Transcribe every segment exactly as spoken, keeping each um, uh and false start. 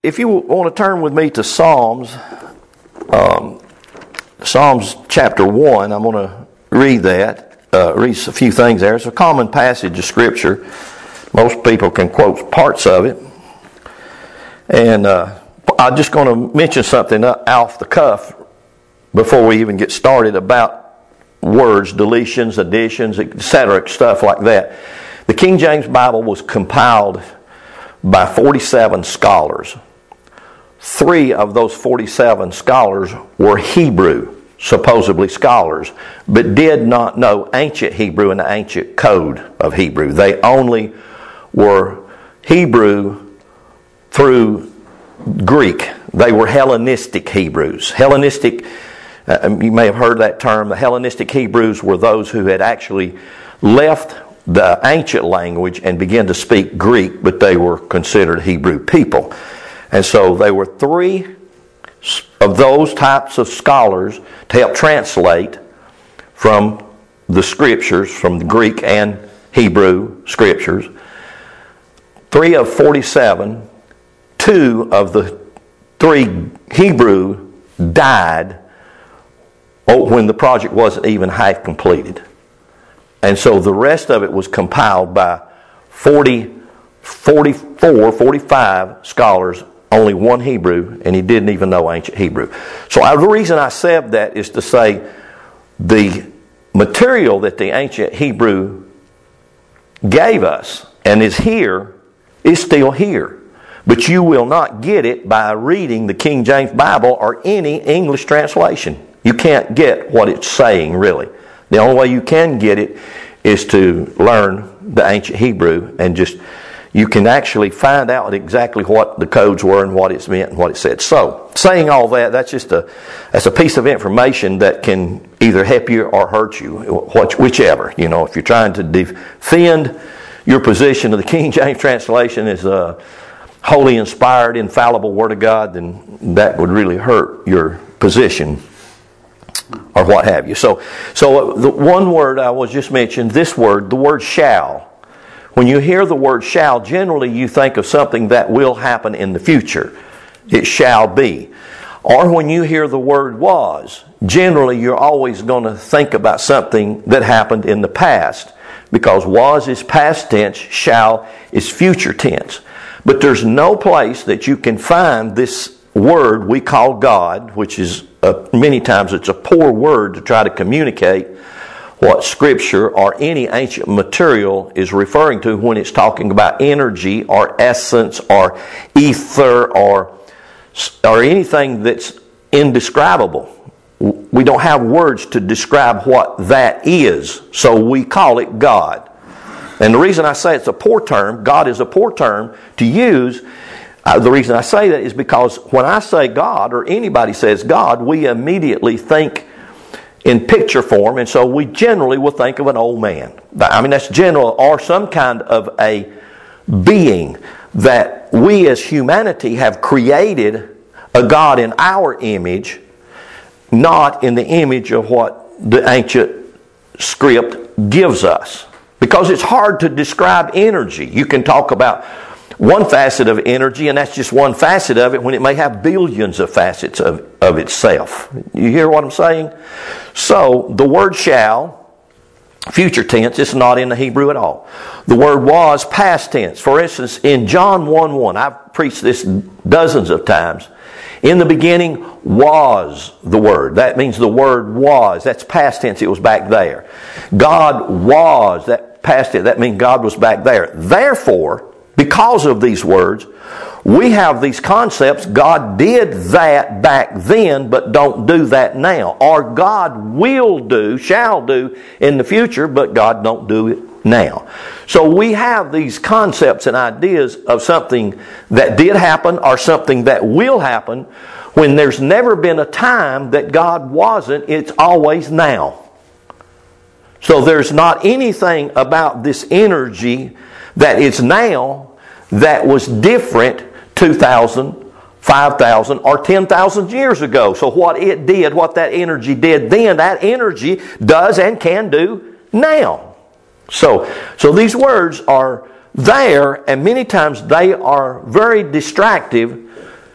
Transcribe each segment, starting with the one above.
if you want to turn with me to Psalms, um, Psalms chapter one, I'm going to read that, uh, read a few things there. It's a common passage of Scripture. Most people can quote parts of it. And uh, I'm just going to mention something off the cuff before we even get started about words, deletions, additions, et cetera, stuff like that. The King James Bible was compiled by forty-seven scholars. Three of those forty-seven scholars were Hebrew, supposedly scholars, but did not know ancient Hebrew and the ancient code of Hebrew. They only were Hebrew through Greek. They were Hellenistic Hebrews. Hellenistic, uh, you may have heard that term, the Hellenistic Hebrews were those who had actually left the ancient language and began to speak Greek, but they were considered Hebrew people. And so they were three of those types of scholars to help translate from the Scriptures, from the Greek and Hebrew Scriptures. Three of forty-seven, two of the three Hebrew died when the project wasn't even half completed. And so the rest of it was compiled by forty, forty-four, forty-five scholars, only one Hebrew, and he didn't even know ancient Hebrew. So I, the reason I said that is to say the material that the ancient Hebrew gave us and is here is still here. But you will not get it by reading the King James Bible or any English translation. You can't get what it's saying, really. The only way you can get it is to learn the ancient Hebrew, and just you can actually find out exactly what the codes were and what it's meant and what it said. So, saying all that, that's just a that's a piece of information that can either help you or hurt you, whichever. You know, if you're trying to defend your position of the King James translation as a wholly inspired, infallible Word of God, then that would really hurt your position, or what have you. So, so the one word I was just mentioned, this word, the word shall. When you hear the word shall, generally you think of something that will happen in the future. It shall be. Or when you hear the word was, generally you're always going to think about something that happened in the past, because was is past tense, shall is future tense. But there's no place that you can find this word we call God, which is uh, many times it's a poor word to try to communicate what Scripture or any ancient material is referring to when it's talking about energy or essence or ether or or anything that's indescribable. We don't have words to describe what that is, so we call it God. And the reason I say it's a poor term, God is a poor term to use, uh, the reason I say that is because when I say God, or anybody says God, we immediately think in picture form, and so we generally will think of an old man. I mean, that's general, or some kind of a being that we as humanity have created a God in our image, not in the image of what the ancient script gives us. Because it's hard to describe energy. You can talk about one facet of energy, and that's just one facet of it, when it may have billions of facets of, of itself. You hear what I'm saying? So, the word shall, future tense, it's not in the Hebrew at all. The word was, past tense. For instance, in John one one, I've preached this dozens of times. In the beginning was the Word. That means the Word was. That's past tense. It was back there. God was. That past tense. That means God was back there. Therefore, because of these words, we have these concepts. God did that back then, but don't do that now. Or God will do, shall do in the future, but God don't do it now. So we have these concepts and ideas of something that did happen or something that will happen, when there's never been a time that God wasn't. It's always now. So there's not anything about this energy that is now that was different two thousand, five thousand, or ten thousand years ago. So what it did, what that energy did then, that energy does and can do now. So, so these words are there, and many times they are very distractive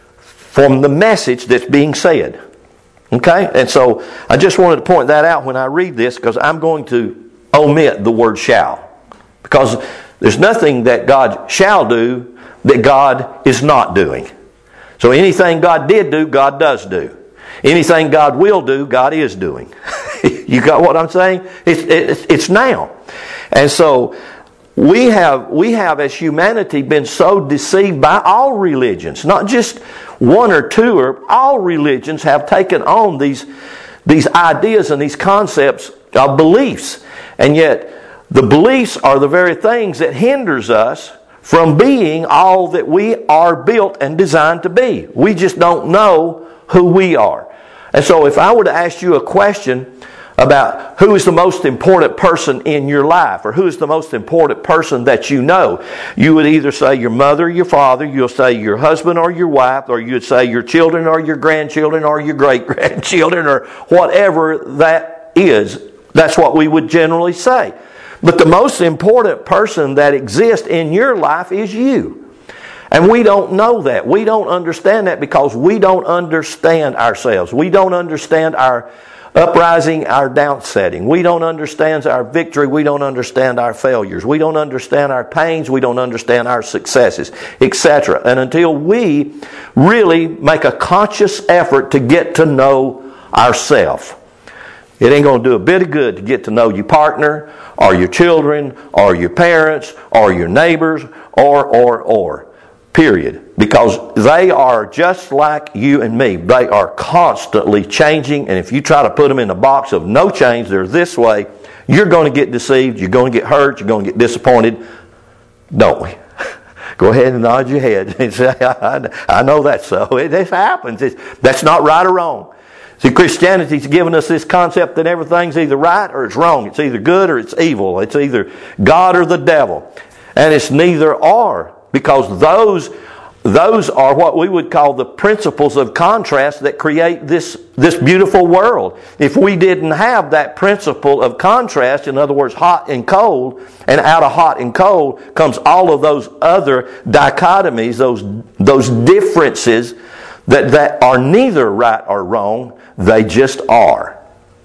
from the message that's being said. Okay? And so I just wanted to point that out when I read this, because I'm going to omit the word shall. Because there's nothing that God shall do that God is not doing. So anything God did do, God does do. Anything God will do, God is doing. You got what I'm saying? It's, it's, it's now. And so we have, we have as humanity been so deceived by all religions. Not just one or two, or all religions have taken on these, these ideas and these concepts of beliefs. And yet the beliefs are the very things that hinders us from being all that we are built and designed to be. We just don't know who we are. And so if I were to ask you a question about who is the most important person in your life, or who is the most important person that you know, you would either say your mother or your father, you'll say your husband or your wife, or you'd say your children or your grandchildren or your great-grandchildren, or whatever that is. That's what we would generally say. But the most important person that exists in your life is you. And we don't know that. We don't understand that because we don't understand ourselves. We don't understand our uprising, our downsetting. We don't understand our victory. We don't understand our failures. We don't understand our pains. We don't understand our successes, et cetera. And until we really make a conscious effort to get to know ourselves, it ain't going to do a bit of good to get to know your partner, or your children, or your parents, or your neighbors, or, or, or. Period. Because they are just like you and me. They are constantly changing, and if you try to put them in a box of no change, they're this way, you're going to get deceived, you're going to get hurt, you're going to get disappointed. Don't we? Go ahead and nod your head and say, I know that's so. It, it happens. It's, that's not right or wrong. See, Christianity's given us this concept that everything's either right or it's wrong. It's either good or it's evil. It's either God or the devil. And it's neither or, because those, those are what we would call the principles of contrast that create this, this beautiful world. If we didn't have that principle of contrast, in other words, hot and cold, and out of hot and cold comes all of those other dichotomies, those, those differences that, that are neither right or wrong, they just are.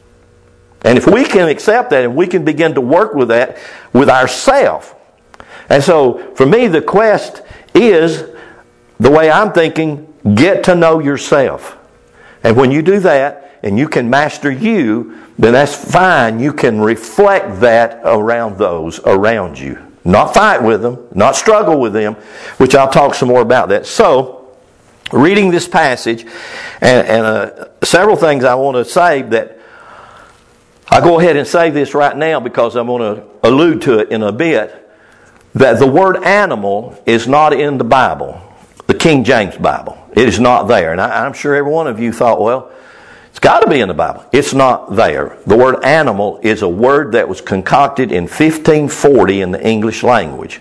And if we can accept that and we can begin to work with that with ourselves. And so for me the quest is, the way I'm thinking, get to know yourself. And when you do that and you can master you, then that's fine. You can reflect that around those around you. Not fight with them, not struggle with them, which I'll talk some more about that. So, reading this passage, and, and uh, several things I want to say that I'll go ahead and say this right now because I'm going to allude to it in a bit, that the word animal is not in the Bible, the King James Bible. It is not there. And I, I'm sure every one of you thought, well, it's got to be in the Bible. It's not there. The word animal is a word that was concocted in fifteen forty in the English language.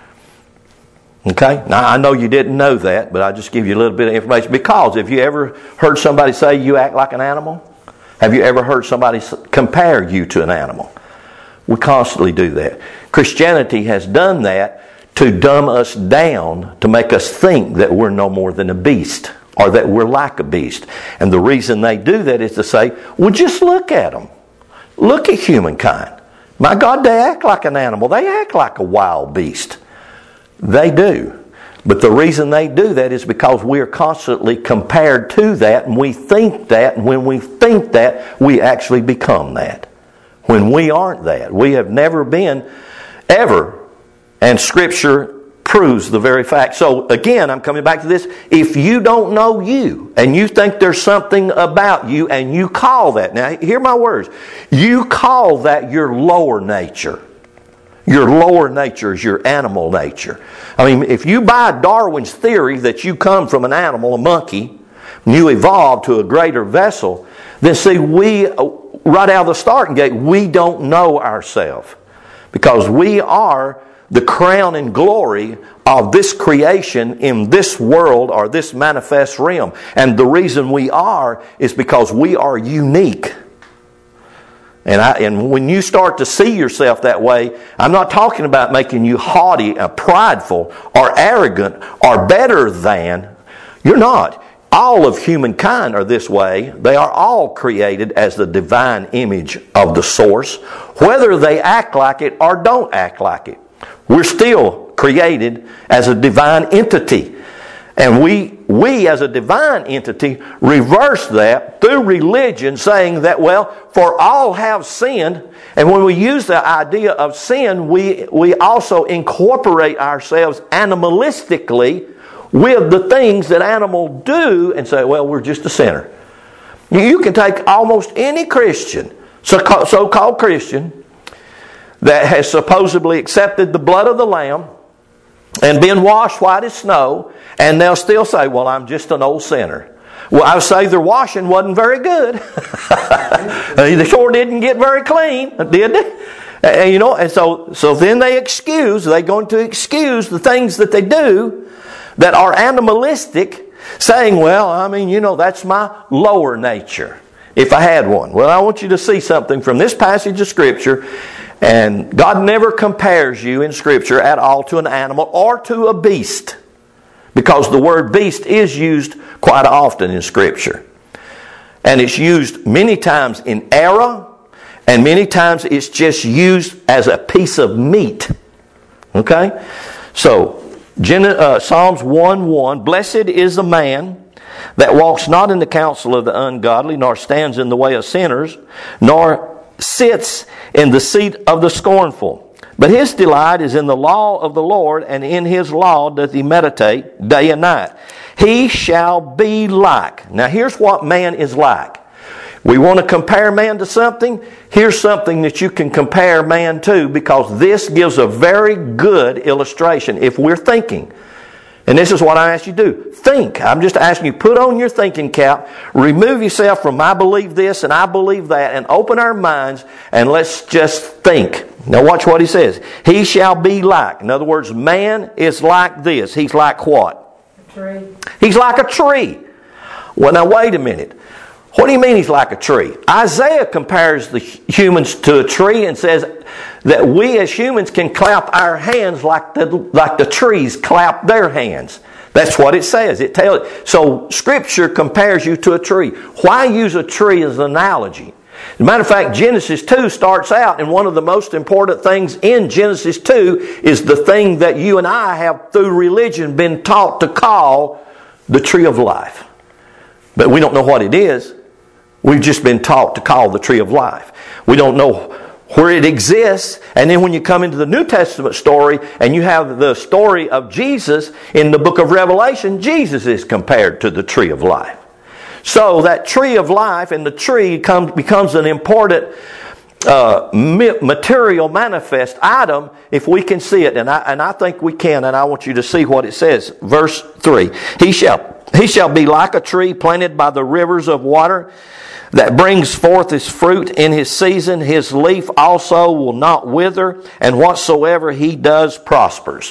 Okay? Now, I know you didn't know that, but I'll just give you a little bit of information. Because have you ever heard somebody say you act like an animal? Have you ever heard somebody compare you to an animal? We constantly do that. Christianity has done that to dumb us down, to make us think that we're no more than a beast, or that we're like a beast. And the reason they do that is to say, well, just look at them. Look at humankind. My God, they act like an animal. They act like a wild beast. They do. But the reason they do that is because we are constantly compared to that, and we think that, and when we think that, we actually become that. When we aren't that. We have never been, ever. And Scripture proves the very fact. So again, I'm coming back to this. If you don't know you, and you think there's something about you, and you call that, now hear my words, you call that your lower nature. Your lower nature is your animal nature. I mean, if you buy Darwin's theory that you come from an animal, a monkey, and you evolved to a greater vessel, then see, we, right out of the starting gate, we don't know ourselves. Because we are the crown and glory of this creation in this world, or this manifest realm. And the reason we are is because we are unique. And, I, and when you start to see yourself that way, I'm not talking about making you haughty, or prideful, or arrogant, or better than. You're not. all of humankind are this way. They are all created as the divine image of the source, whether they act like it or don't act like it. We're still created as a divine entity. And we, we as a divine entity reverse that through religion, saying that, well, for all have sinned. And when we use the idea of sin, we, we also incorporate ourselves animalistically with the things that animals do and say, well, we're just a sinner. You can take almost any Christian, so-called Christian, that has supposedly accepted the blood of the Lamb and been washed white as snow, and they'll still say, well, I'm just an old sinner. Well, I would say their washing wasn't very good. They sure didn't get very clean, did they? And, you know, and so, so then they excuse, they're going to excuse the things that they do that are animalistic, saying, well, I mean, you know, that's my lower nature, if I had one. Well, I want you to see something from this passage of Scripture. And God never compares you in Scripture at all to an animal or to a beast, because the word beast is used quite often in Scripture. And it's used many times in error, and many times it's just used as a piece of meat. Okay? So, Psalms one one, blessed is the man that walks not in the counsel of the ungodly, nor stands in the way of sinners, nor sits in the seat of the scornful. But his delight is in the law of the Lord, and in his law doth he meditate day and night. He shall be like. Now here's what man is like. We want to compare man to something. Here's something that you can compare man to, because this gives a very good illustration if we're thinking. And this is what I ask you to do. Think. I'm just asking you, put on your thinking cap, remove yourself from I believe this and I believe that, and open our minds and let's just think. Now watch what he says. He shall be like. In other words, man is like this. He's like what? A tree. He's like a tree. Well, now wait a minute. What do you mean he's like a tree? Isaiah compares the humans to a tree and says that we as humans can clap our hands like the, like the trees clap their hands. That's what it says. It tells. So Scripture compares you to a tree. Why use a tree as an analogy? As a matter of fact, Genesis two starts out, and one of the most important things in Genesis two is the thing that you and I have through religion been taught to call the tree of life. But we don't know what it is. We've just been taught to call the tree of life. We don't know where it exists. And then when you come into the New Testament story and you have the story of Jesus in the book of Revelation, Jesus is compared to the tree of life. So that tree of life and the tree comes, becomes an important uh, material manifest item if we can see it. And I, and I think we can, and I want you to see what it says. Verse three. He shall, he shall be like a tree planted by the rivers of water, that brings forth his fruit in his season. His leaf also will not wither, and whatsoever he does prospers.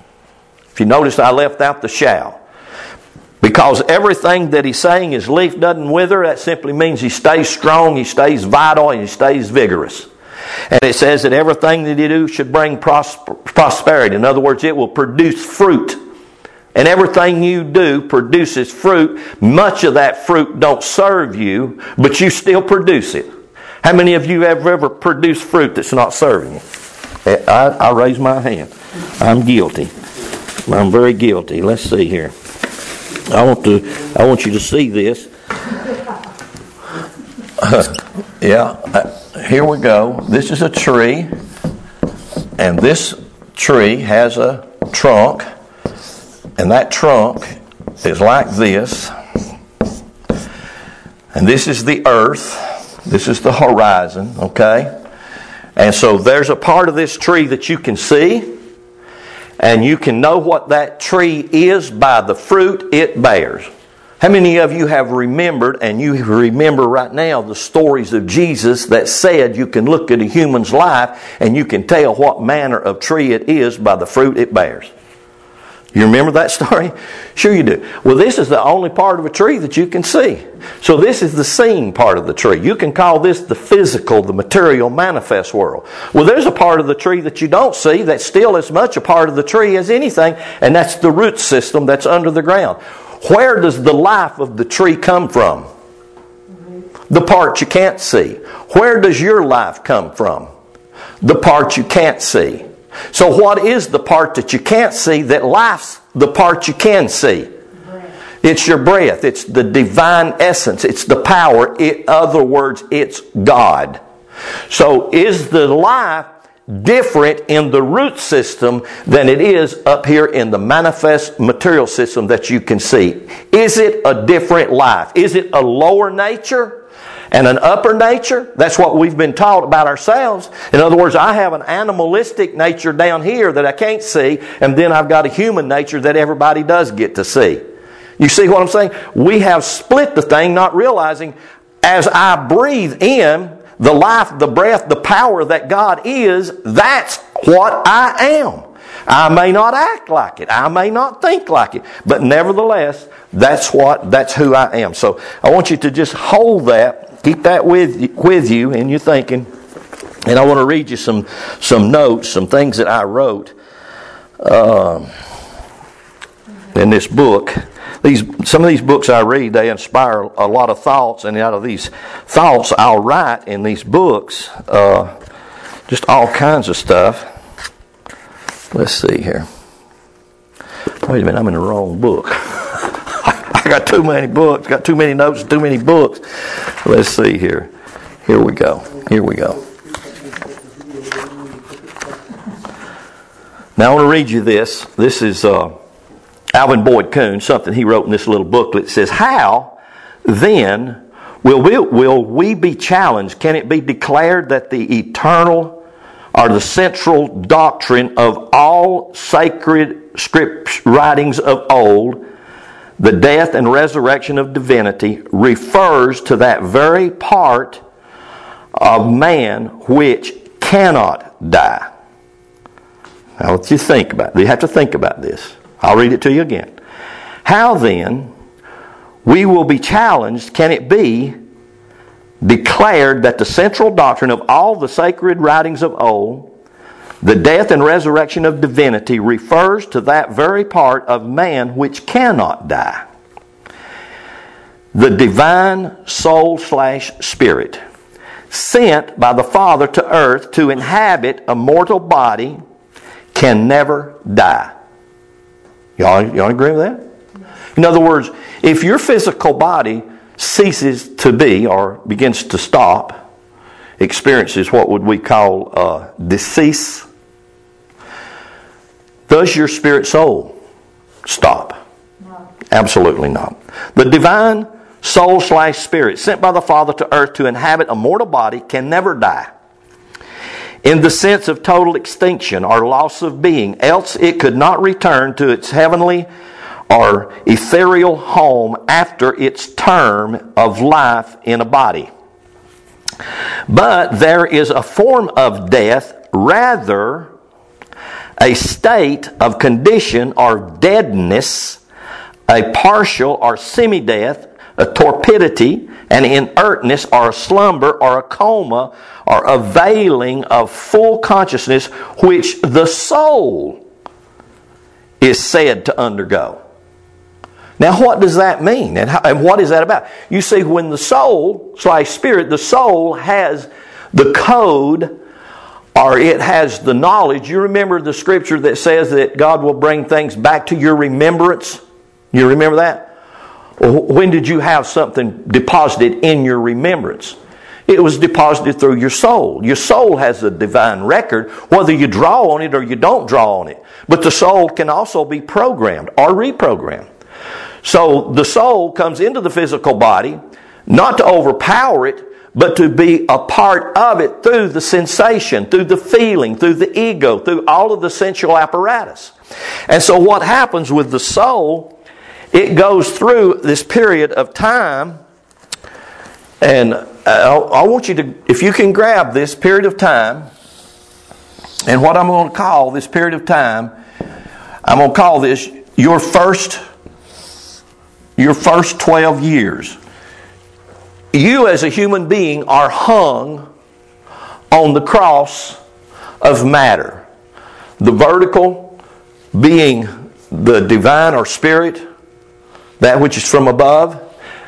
If you notice, I left out the shall. Because everything that he's saying, his leaf doesn't wither, that simply means he stays strong, he stays vital, and he stays vigorous. And it says that everything that you do should bring prosper, prosperity. In other words, it will produce fruit. And everything you do produces fruit. Much of that fruit don't serve you, but you still produce it. How many of you have ever produced fruit that's not serving you? I, I raise my hand. I'm guilty. I'm very guilty. Let's see here. I want to. I want you to see this. Uh, yeah. Uh, here we go. This is a tree, and this tree has a trunk. And that trunk is like this. And this is the earth. This is the horizon, okay? And so there's a part of this tree that you can see. And you can know what that tree is by the fruit it bears. How many of you have remembered, and you remember right now, the stories of Jesus that said you can look at a human's life and you can tell what manner of tree it is by the fruit it bears? You remember that story? Sure you do. Well, this is the only part of a tree that you can see. So this is the seen part of the tree. You can call this the physical, the material, manifest world. Well, there's a part of the tree that you don't see that's still as much a part of the tree as anything, and that's the root system that's under the ground. Where does the life of the tree come from? The part you can't see. Where does your life come from? The part you can't see. So what is the part that you can't see that life's the part you can see? It's your breath. It's the divine essence. It's the power. In other words, it's God. So is the life different in the root system than it is up here in the manifest material system that you can see? Is it a different life? Is it a lower nature and an upper nature? That's what we've been taught about ourselves. In other words, I have an animalistic nature down here that I can't see, and then I've got a human nature that everybody does get to see. You see what I'm saying? We have split the thing, not realizing as I breathe in the life, the breath, the power that God is, that's what I am. I may not act like it. I may not think like it. But nevertheless, that's what, that's who I am. So I want you to just hold that, keep that with, with you in your thinking. And I want to read you some, some notes, some things that I wrote um, in this book. These, some of these books I read, they inspire a lot of thoughts, and out of these thoughts I'll write in these books uh, just all kinds of stuff. Let's see here. Wait a minute, I'm in the wrong book. I got too many books, got too many notes, too many books. Let's see here. Here we go. Here we go. Now I want to read you this. This is Uh, Alvin Boyd Kuhn, something he wrote in this little booklet. It says, how then will we, will we be challenged? Can it be declared that the eternal or the central doctrine of all sacred script writings of old, the death and resurrection of divinity, refers to that very part of man which cannot die? Now let's just think about it. You have to think about this. I'll read it to you again. How then we will be challenged, can it be declared that the central doctrine of all the sacred writings of old, the death and resurrection of divinity, refers to that very part of man which cannot die? The divine soul slash spirit, sent by the Father to earth to inhabit a mortal body, can never die. Y'all, y'all agree with that? In other words, if your physical body ceases to be or begins to stop, experiences what would we call uh, decease, does your spirit soul stop? No. Absolutely not. The divine soul slash spirit sent by the Father to earth to inhabit a mortal body can never die, in the sense of total extinction or loss of being, else it could not return to its heavenly or ethereal home after its term of life in a body. But there is a form of death, rather a state of condition or deadness, a partial or semi-death, a torpidity, an inertness, or a slumber, or a coma, or a veiling of full consciousness, which the soul is said to undergo. Now, what does that mean? And, how, and what is that about? You see, when the soul slash spirit, the soul has the code, or it has the knowledge. You remember the scripture that says that God will bring things back to your remembrance? You remember that? When did you have something deposited in your remembrance? It was deposited through your soul. Your soul has a divine record, whether you draw on it or you don't draw on it. But the soul can also be programmed or reprogrammed. So the soul comes into the physical body, not to overpower it, but to be a part of it through the sensation, through the feeling, through the ego, through all of the sensual apparatus. And so what happens with the soul, it goes through this period of time, and I, I want you to, if you can grab this period of time, and what I'm going to call this period of time, I'm going to call this your first, your first twelve years. You as a human being are hung on the cross of matter. The vertical being the divine or spirit, that which is from above,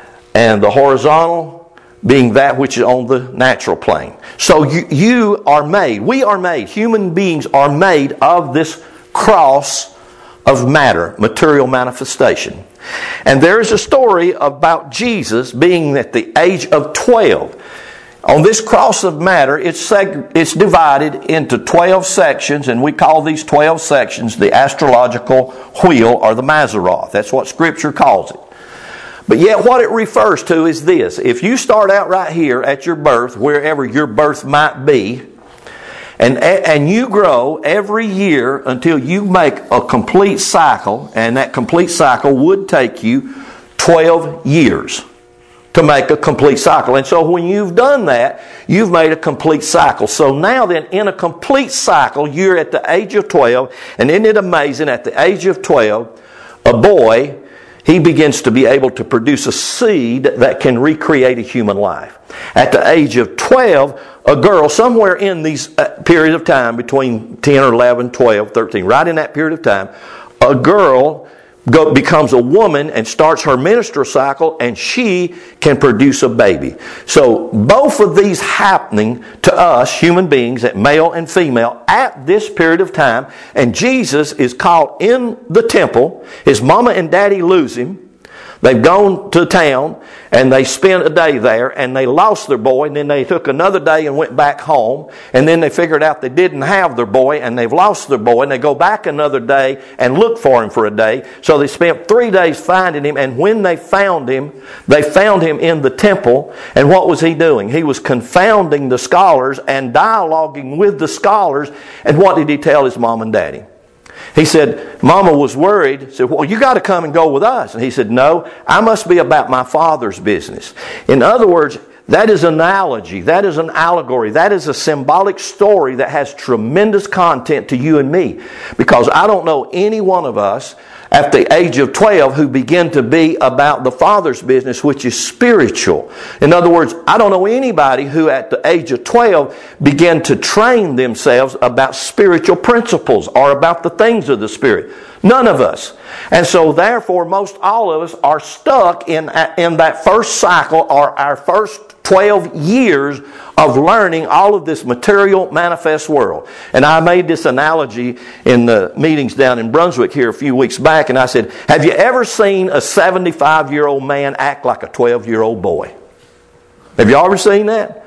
and the horizontal being that which is on the natural plane. So you, you are made, we are made, human beings are made of this cross of matter, material manifestation. And there is a story about Jesus being at the age of twelve. On this cross of matter, it's, seg- it's divided into twelve sections, and we call these twelve sections the astrological wheel or the Mazzaroth. That's what Scripture calls it. But yet what it refers to is this. If you start out right here at your birth, wherever your birth might be, and, and you grow every year until you make a complete cycle, and that complete cycle would take you twelve years to make a complete cycle. And so when you've done that, you've made a complete cycle. So now then, in a complete cycle, you're at the age of twelve, and isn't it amazing, at the age of twelve, a boy, he begins to be able to produce a seed that can recreate a human life. At the age of twelve, a girl, somewhere in these period of time, between ten or eleven, twelve, thirteen, right in that period of time, a girl go, becomes a woman and starts her menstrual cycle, and she can produce a baby. So both of these happening to us, human beings, at male and female, at this period of time, and Jesus is caught in the temple. His mama and daddy lose him. They've gone to town, and they spent a day there, and they lost their boy, and then they took another day and went back home, and then they figured out they didn't have their boy, and they've lost their boy, and they go back another day and look for him for a day. So they spent three days finding him, and when they found him, they found him in the temple, and what was he doing? He was confounding the scholars and dialoguing with the scholars, and what did he tell his mom and daddy? He said, Mama was worried, said, well, you got to come and go with us. And he said, no, I must be about my Father's business. In other words, that is an analogy, that is an allegory, that is a symbolic story that has tremendous content to you and me. Because I don't know any one of us at the age of twelve who begin to be about the Father's business, which is spiritual. In other words, I don't know anybody who at the age of twelve began to train themselves about spiritual principles or about the things of the Spirit. None of us. And so therefore, most all of us are stuck in, in that first cycle, or our first twelve years of learning all of this material manifest world. And I made this analogy in the meetings down in Brunswick here a few weeks back, and I said, have you ever seen a seventy-five-year-old man act like a twelve-year-old boy? Have you ever seen that?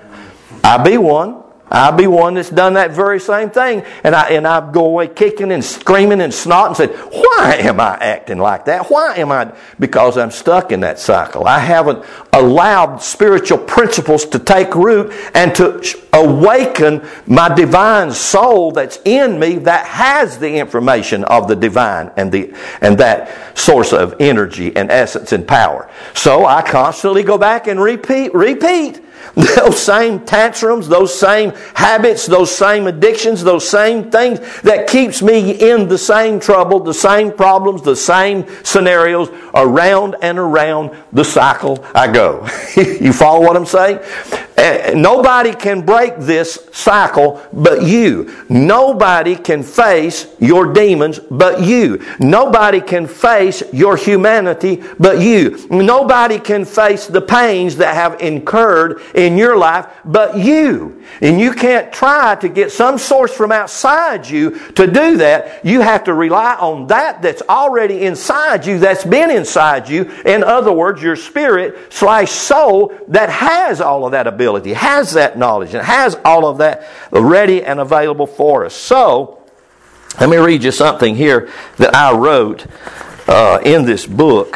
I be one. I be one that's done that very same thing. And I and I go away kicking and screaming and snotting and said, why am I acting like that? Why am I? Because I'm stuck in that cycle. I haven't allowed spiritual principles to take root and to awaken my divine soul that's in me, that has the information of the divine and the and that source of energy and essence and power. So I constantly go back and repeat, repeat. Those same tantrums, those same habits, those same addictions, those same things that keeps me in the same trouble, the same problems, the same scenarios, around and around the cycle I go. You follow what I'm saying? Uh, nobody can break this cycle but you. Nobody can face your demons but you. Nobody can face your humanity but you. Nobody can face the pains that have incurred in your life but you. And you can't try to get some source from outside you to do that. You have to rely on that that's already inside you, that's been inside you. In other words, your spirit slash soul that has all of that ability, has that knowledge, and has all of that ready and available for us. So, let me read you something here that I wrote uh, in this book.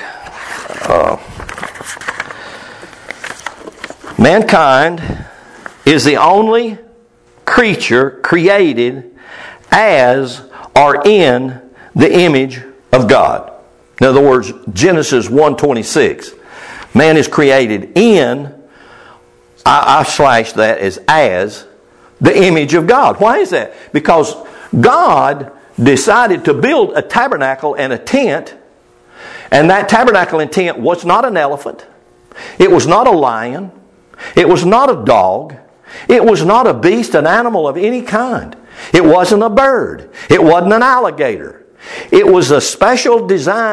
Uh, Mankind is the only creature created as or in the image of God. In other words, Genesis one twenty-six. Man is created in, I, I slash that as as, the image of God. Why is that? Because God decided to build a tabernacle and a tent, and that tabernacle and tent was not an elephant. It was not a lion. It was not a dog. It was not a beast, an animal of any kind. It wasn't a bird. It wasn't an alligator. It was a special design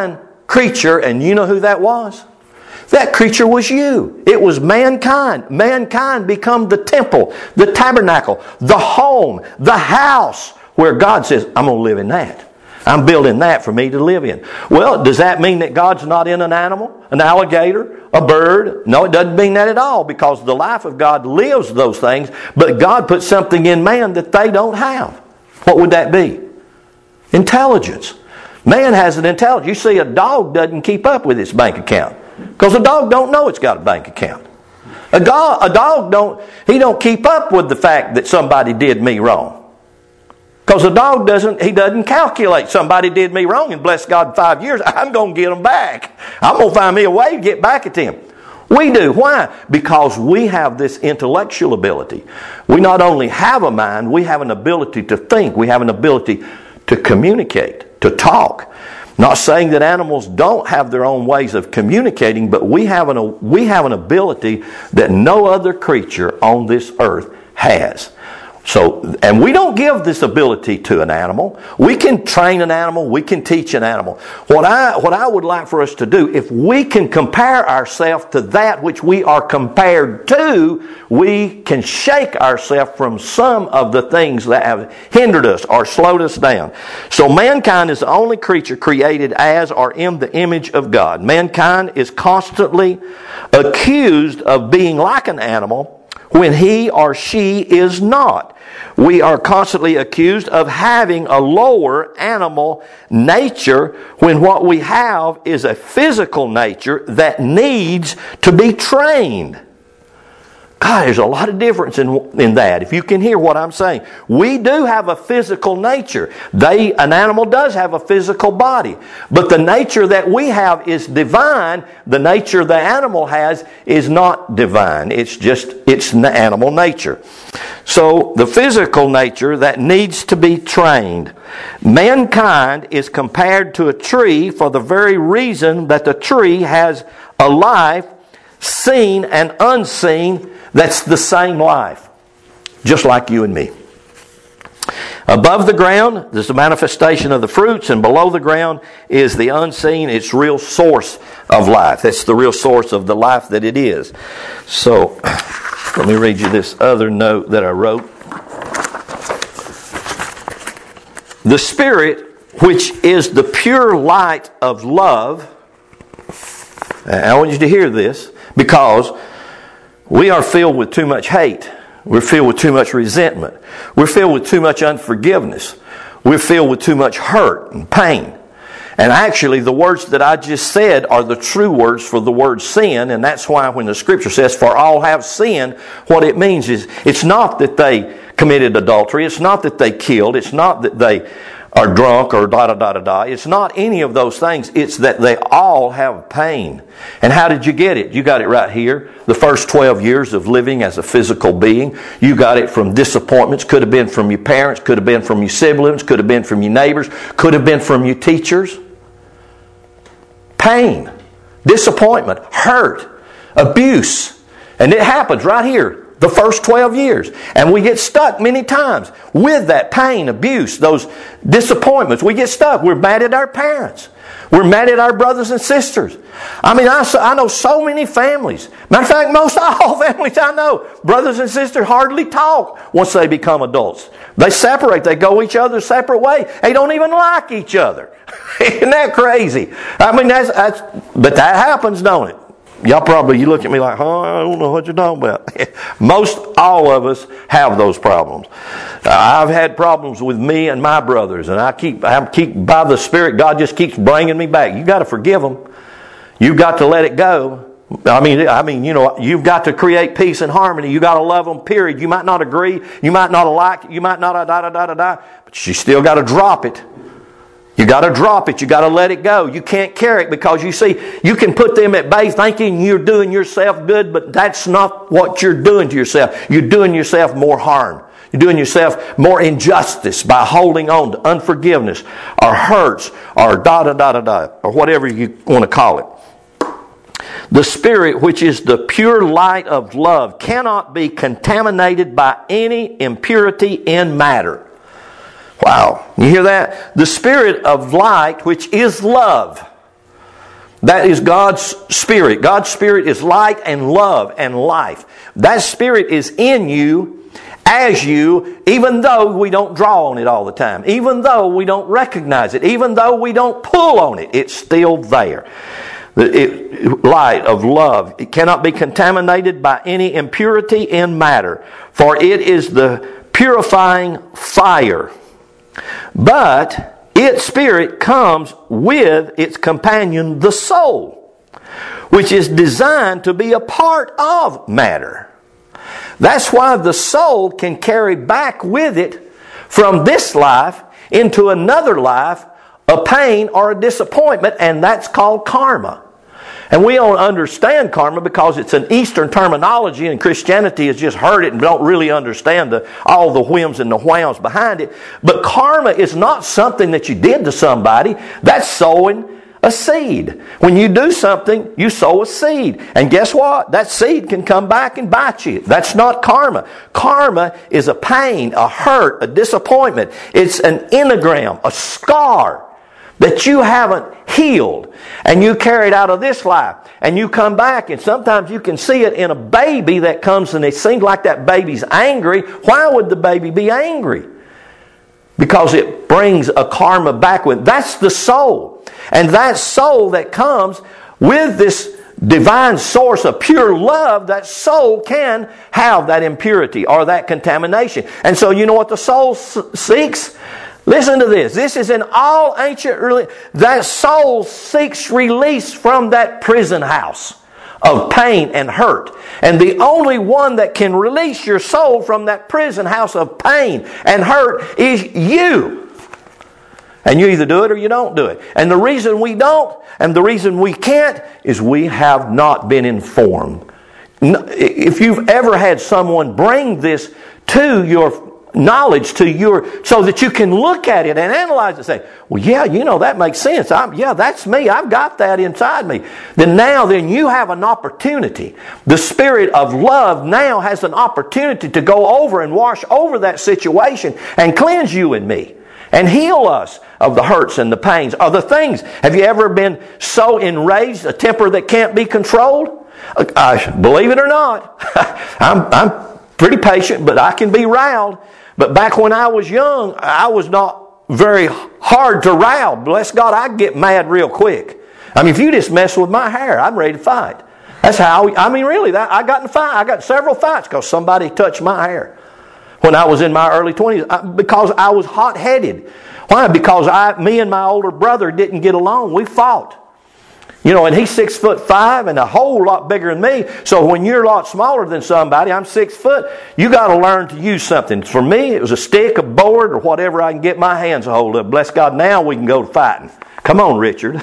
creature, and you know who that was? That creature was you. It was mankind. Mankind become the temple, the tabernacle, the home, the house where God says, I'm going to live in that. I'm building that for me to live in. Well, does that mean that God's not in an animal, an alligator, a bird? No, it doesn't mean that at all, because the life of God lives those things, but God put something in man that they don't have. What would that be? Intelligence. Man has an intelligence. You see, a dog doesn't keep up with its bank account, because a dog don't know it's got a bank account. A dog, a dog don't, he don't keep up with the fact that somebody did me wrong. Because a dog doesn't, he doesn't calculate, somebody did me wrong and bless God in five years, I'm going to get them back. I'm going to find me a way to get back at them. We do. Why? Because we have this intellectual ability. We not only have a mind, we have an ability to think. We have an ability to communicate, to talk. Not saying that animals don't have their own ways of communicating, but we have an, we have an ability that no other creature on this earth has. So, and we don't give this ability to an animal. We can train an animal. We can teach an animal. What I, what I would like for us to do, if we can compare ourselves to that which we are compared to, we can shake ourselves from some of the things that have hindered us or slowed us down. So mankind is the only creature created as or in the image of God. Mankind is constantly accused of being like an animal when he or she is not. We are constantly accused of having a lower animal nature when what we have is a physical nature that needs to be trained. God, there's a lot of difference in, in that. If you can hear what I'm saying. We do have a physical nature. They, an animal does have a physical body. But the nature that we have is divine. The nature the animal has is not divine. It's just, it's animal nature. So, the physical nature that needs to be trained. Mankind is compared to a tree for the very reason that the tree has a life, seen and unseen, that's the same life, just like you and me. Above the ground, there's the manifestation of the fruits, and below the ground is the unseen, its real source of life. That's the real source of the life that it is. So, let me read you this other note that I wrote. The Spirit, which is the pure light of love, I want you to hear this, because we are filled with too much hate. We're filled with too much resentment. We're filled with too much unforgiveness. We're filled with too much hurt and pain. And actually, the words that I just said are the true words for the word sin. And that's why when the Scripture says, for all have sinned, what it means is, it's not that they committed adultery. It's not that they killed. It's not that they are drunk or da da da da da. It's not any of those things. It's that they all have pain. And how did you get it? You got it right here. The first twelve years of living as a physical being. You got it from disappointments. Could have been from your parents. Could have been from your siblings. Could have been from your neighbors. Could have been from your teachers. Pain. Disappointment. Hurt. Abuse. And it happens right here. The first twelve years. And we get stuck many times with that pain, abuse, those disappointments. We get stuck. We're mad at our parents. We're mad at our brothers and sisters. I mean, I, I know so many families. Matter of fact, most all families I know, brothers and sisters hardly talk once they become adults. They separate. They go each other's separate way. They don't even like each other. Isn't that crazy? I mean, that's, that's but that happens, don't it? Y'all probably, you look at me like, huh, I don't know what you're talking about. Most all of us have those problems. Uh, I've had problems with me and my brothers, and I keep, I keep, by the Spirit, God just keeps bringing me back. You got to forgive them. You've got to let it go. I mean, I mean, you know, you've got to create peace and harmony. You got to love them, period. You might not agree. You might not like it. You might not, da, da, da, da, da, but you still got to drop it. You got to drop it. You got to let it go. You can't carry it, because you see, you can put them at bay thinking you're doing yourself good, but that's not what you're doing to yourself. You're doing yourself more harm. You're doing yourself more injustice by holding on to unforgiveness or hurts or da da da da da or whatever you want to call it. The Spirit, which is the pure light of love, cannot be contaminated by any impurity in matter. Wow. You hear that? The Spirit of light, which is love. That is God's Spirit. God's Spirit is light and love and life. That Spirit is in you, as you, even though we don't draw on it all the time. Even though we don't recognize it. Even though we don't pull on it. It's still there. The it, light of love. It cannot be contaminated by any impurity in matter. For it is the purifying fire. But its spirit comes with its companion, the soul, which is designed to be a part of matter. That's why the soul can carry back with it from this life into another life a pain or a disappointment, and that's called karma. And we don't understand karma because it's an Eastern terminology, and Christianity has just heard it and don't really understand the, all the whims and the whams behind it. But karma is not something that you did to somebody. That's sowing a seed. When you do something, you sow a seed. And guess what? That seed can come back and bite you. That's not karma. Karma is a pain, a hurt, a disappointment. It's an enneagram, a scar that you haven't healed, and you carried out of this life, and you come back, and sometimes you can see it in a baby that comes and it seems like that baby's angry. Why would the baby be angry? Because it brings a karma back with it. That's the soul. And that soul that comes with this divine source of pure love, that soul can have that impurity or that contamination. And so you know what the soul seeks? Listen to this. This is in all ancient religion. That soul seeks release from that prison house of pain and hurt. And the only one that can release your soul from that prison house of pain and hurt is you. And you either do it or you don't do it. And the reason we don't, and the reason we can't, is we have not been informed. If you've ever had someone bring this to your knowledge to your, so that you can look at it and analyze it and say, well, yeah, you know, that makes sense. I'm, yeah, that's me. I've got that inside me. Then now, then you have an opportunity. The Spirit of love now has an opportunity to go over and wash over that situation and cleanse you and me and heal us of the hurts and the pains, of the things. Have you ever been so enraged, a temper that can't be controlled? Uh, believe it or not, I'm, I'm pretty patient, but I can be riled. But back when I was young, I was not very hard to rile. Bless God, I'd get mad real quick. I mean, if you just mess with my hair, I'm ready to fight. That's how, I mean, really, that I got in a fight. I got several fights because somebody touched my hair when I was in my early twenties because I was hot-headed. Why? Because I, me and my older brother didn't get along. We fought. You know, and he's six foot five and a whole lot bigger than me. So when you're a lot smaller than somebody, I'm six foot, you got to learn to use something. For me, it was a stick, a board, or whatever I can get my hands a hold of. Bless God, now we can go to fighting. Come on, Richard.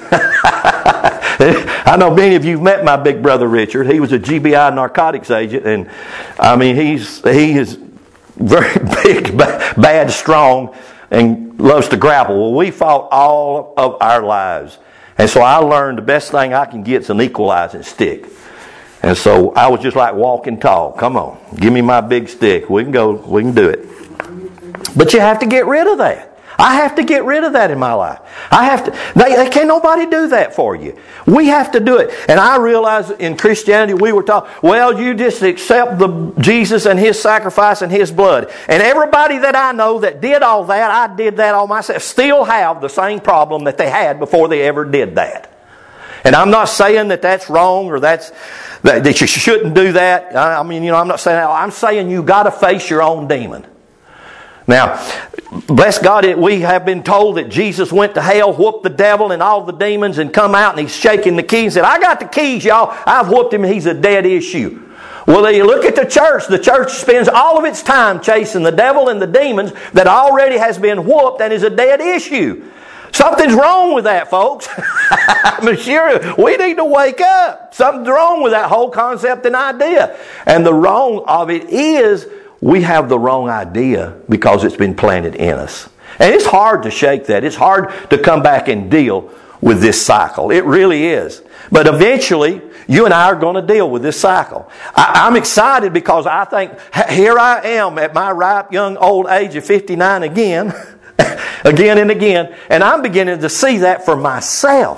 I know many of you have met my big brother Richard. He was a G B I narcotics agent, and I mean, he's he is very big, bad, strong, and loves to grapple. Well, we fought all of our lives. And so I learned the best thing I can get is an equalizing stick. And so I was just like walking tall. Come on, give me my big stick. We can go, we can do it. But you have to get rid of that. I have to get rid of that in my life. I have to. They, they can't nobody do that for you. We have to do it. And I realize in Christianity we were taught, well, you just accept the Jesus and His sacrifice and His blood. And everybody that I know that did all that, I did that all myself, still have the same problem that they had before they ever did that. And I'm not saying that that's wrong or that's that, that you shouldn't do that. I mean, you know, I'm not saying that. I'm saying you got to face your own demon. Now, bless God, we have been told that Jesus went to hell, whooped the devil and all the demons, and come out and He's shaking the keys and said, I got the keys, y'all. I've whooped him. He's a dead issue. Well, you look at the church. The church spends all of its time chasing the devil and the demons that already has been whooped and is a dead issue. Something's wrong with that, folks. I'm sure we need to wake up. Something's wrong with that whole concept and idea. And the wrong of it is we have the wrong idea because it's been planted in us. And it's hard to shake that. It's hard to come back and deal with this cycle. It really is. But eventually, you and I are going to deal with this cycle. I, I'm excited because I think, here I am at my ripe, young, old age of fifty-nine again, again and again, and I'm beginning to see that for myself.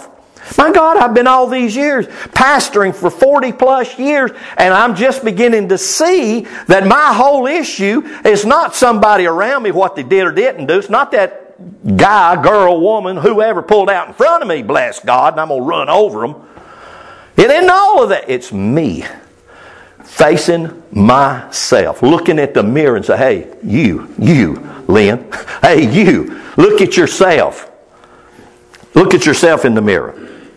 My God, I've been all these years pastoring for forty plus years, and I'm just beginning to see that my whole issue is not somebody around me, what they did or didn't do. It's not that guy, girl, woman, whoever pulled out in front of me, bless God, and I'm going to run over them. It isn't all of that. It's me facing myself, looking at the mirror and say, hey, you, you, Lynn, hey, you, look at yourself. Look at yourself in the mirror.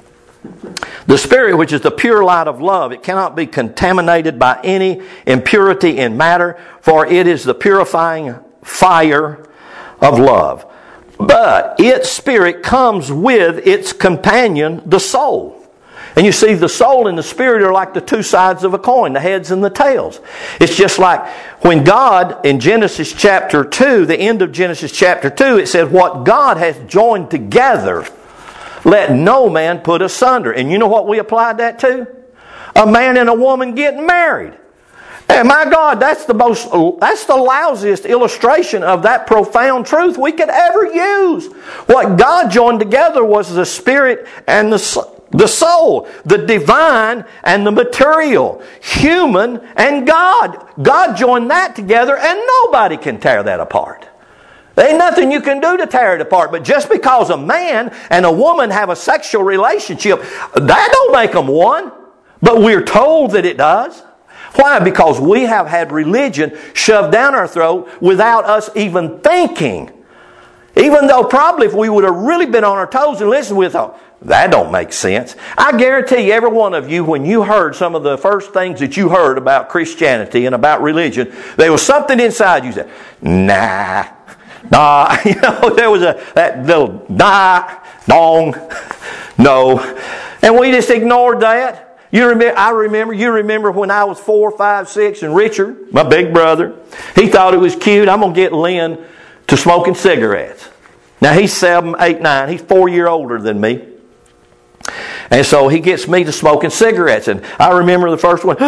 The Spirit, which is the pure light of love, it cannot be contaminated by any impurity in matter, for it is the purifying fire of love. But its spirit comes with its companion, the soul. And you see, the soul and the spirit are like the two sides of a coin, the heads and the tails. It's just like when God, in Genesis chapter two, the end of Genesis chapter two, it said, what God has joined together, let no man put asunder. And you know what we applied that to? A man and a woman getting married. And my God, that's the most, that's the lousiest illustration of that profound truth we could ever use. What God joined together was the spirit and the the soul, the divine and the material, human and God. God joined that together, and nobody can tear that apart. There ain't nothing you can do to tear it apart. But just because a man and a woman have a sexual relationship, that don't make them one. But we're told that it does. Why? Because we have had religion shoved down our throat without us even thinking. Even though probably if we would have really been on our toes and listened, we thought, that don't make sense. I guarantee every one of you, when you heard some of the first things that you heard about Christianity and about religion, there was something inside you that, nah, nah, you know, there was a that little nah, dong, no. And we just ignored that. You remember, I remember, you remember when I was four, five, six, and Richard, my big brother, he thought it was cute. I'm going to get Lynn to smoking cigarettes. Now he's seven, eight, nine. He's four years older than me. And so he gets me to smoking cigarettes. And I remember the first one.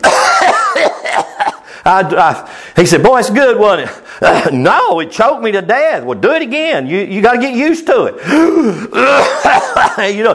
I, I, he said, boy, it's good, wasn't it? Uh, no, it choked me to death. Well, do it again. You you got to get used to it. you know.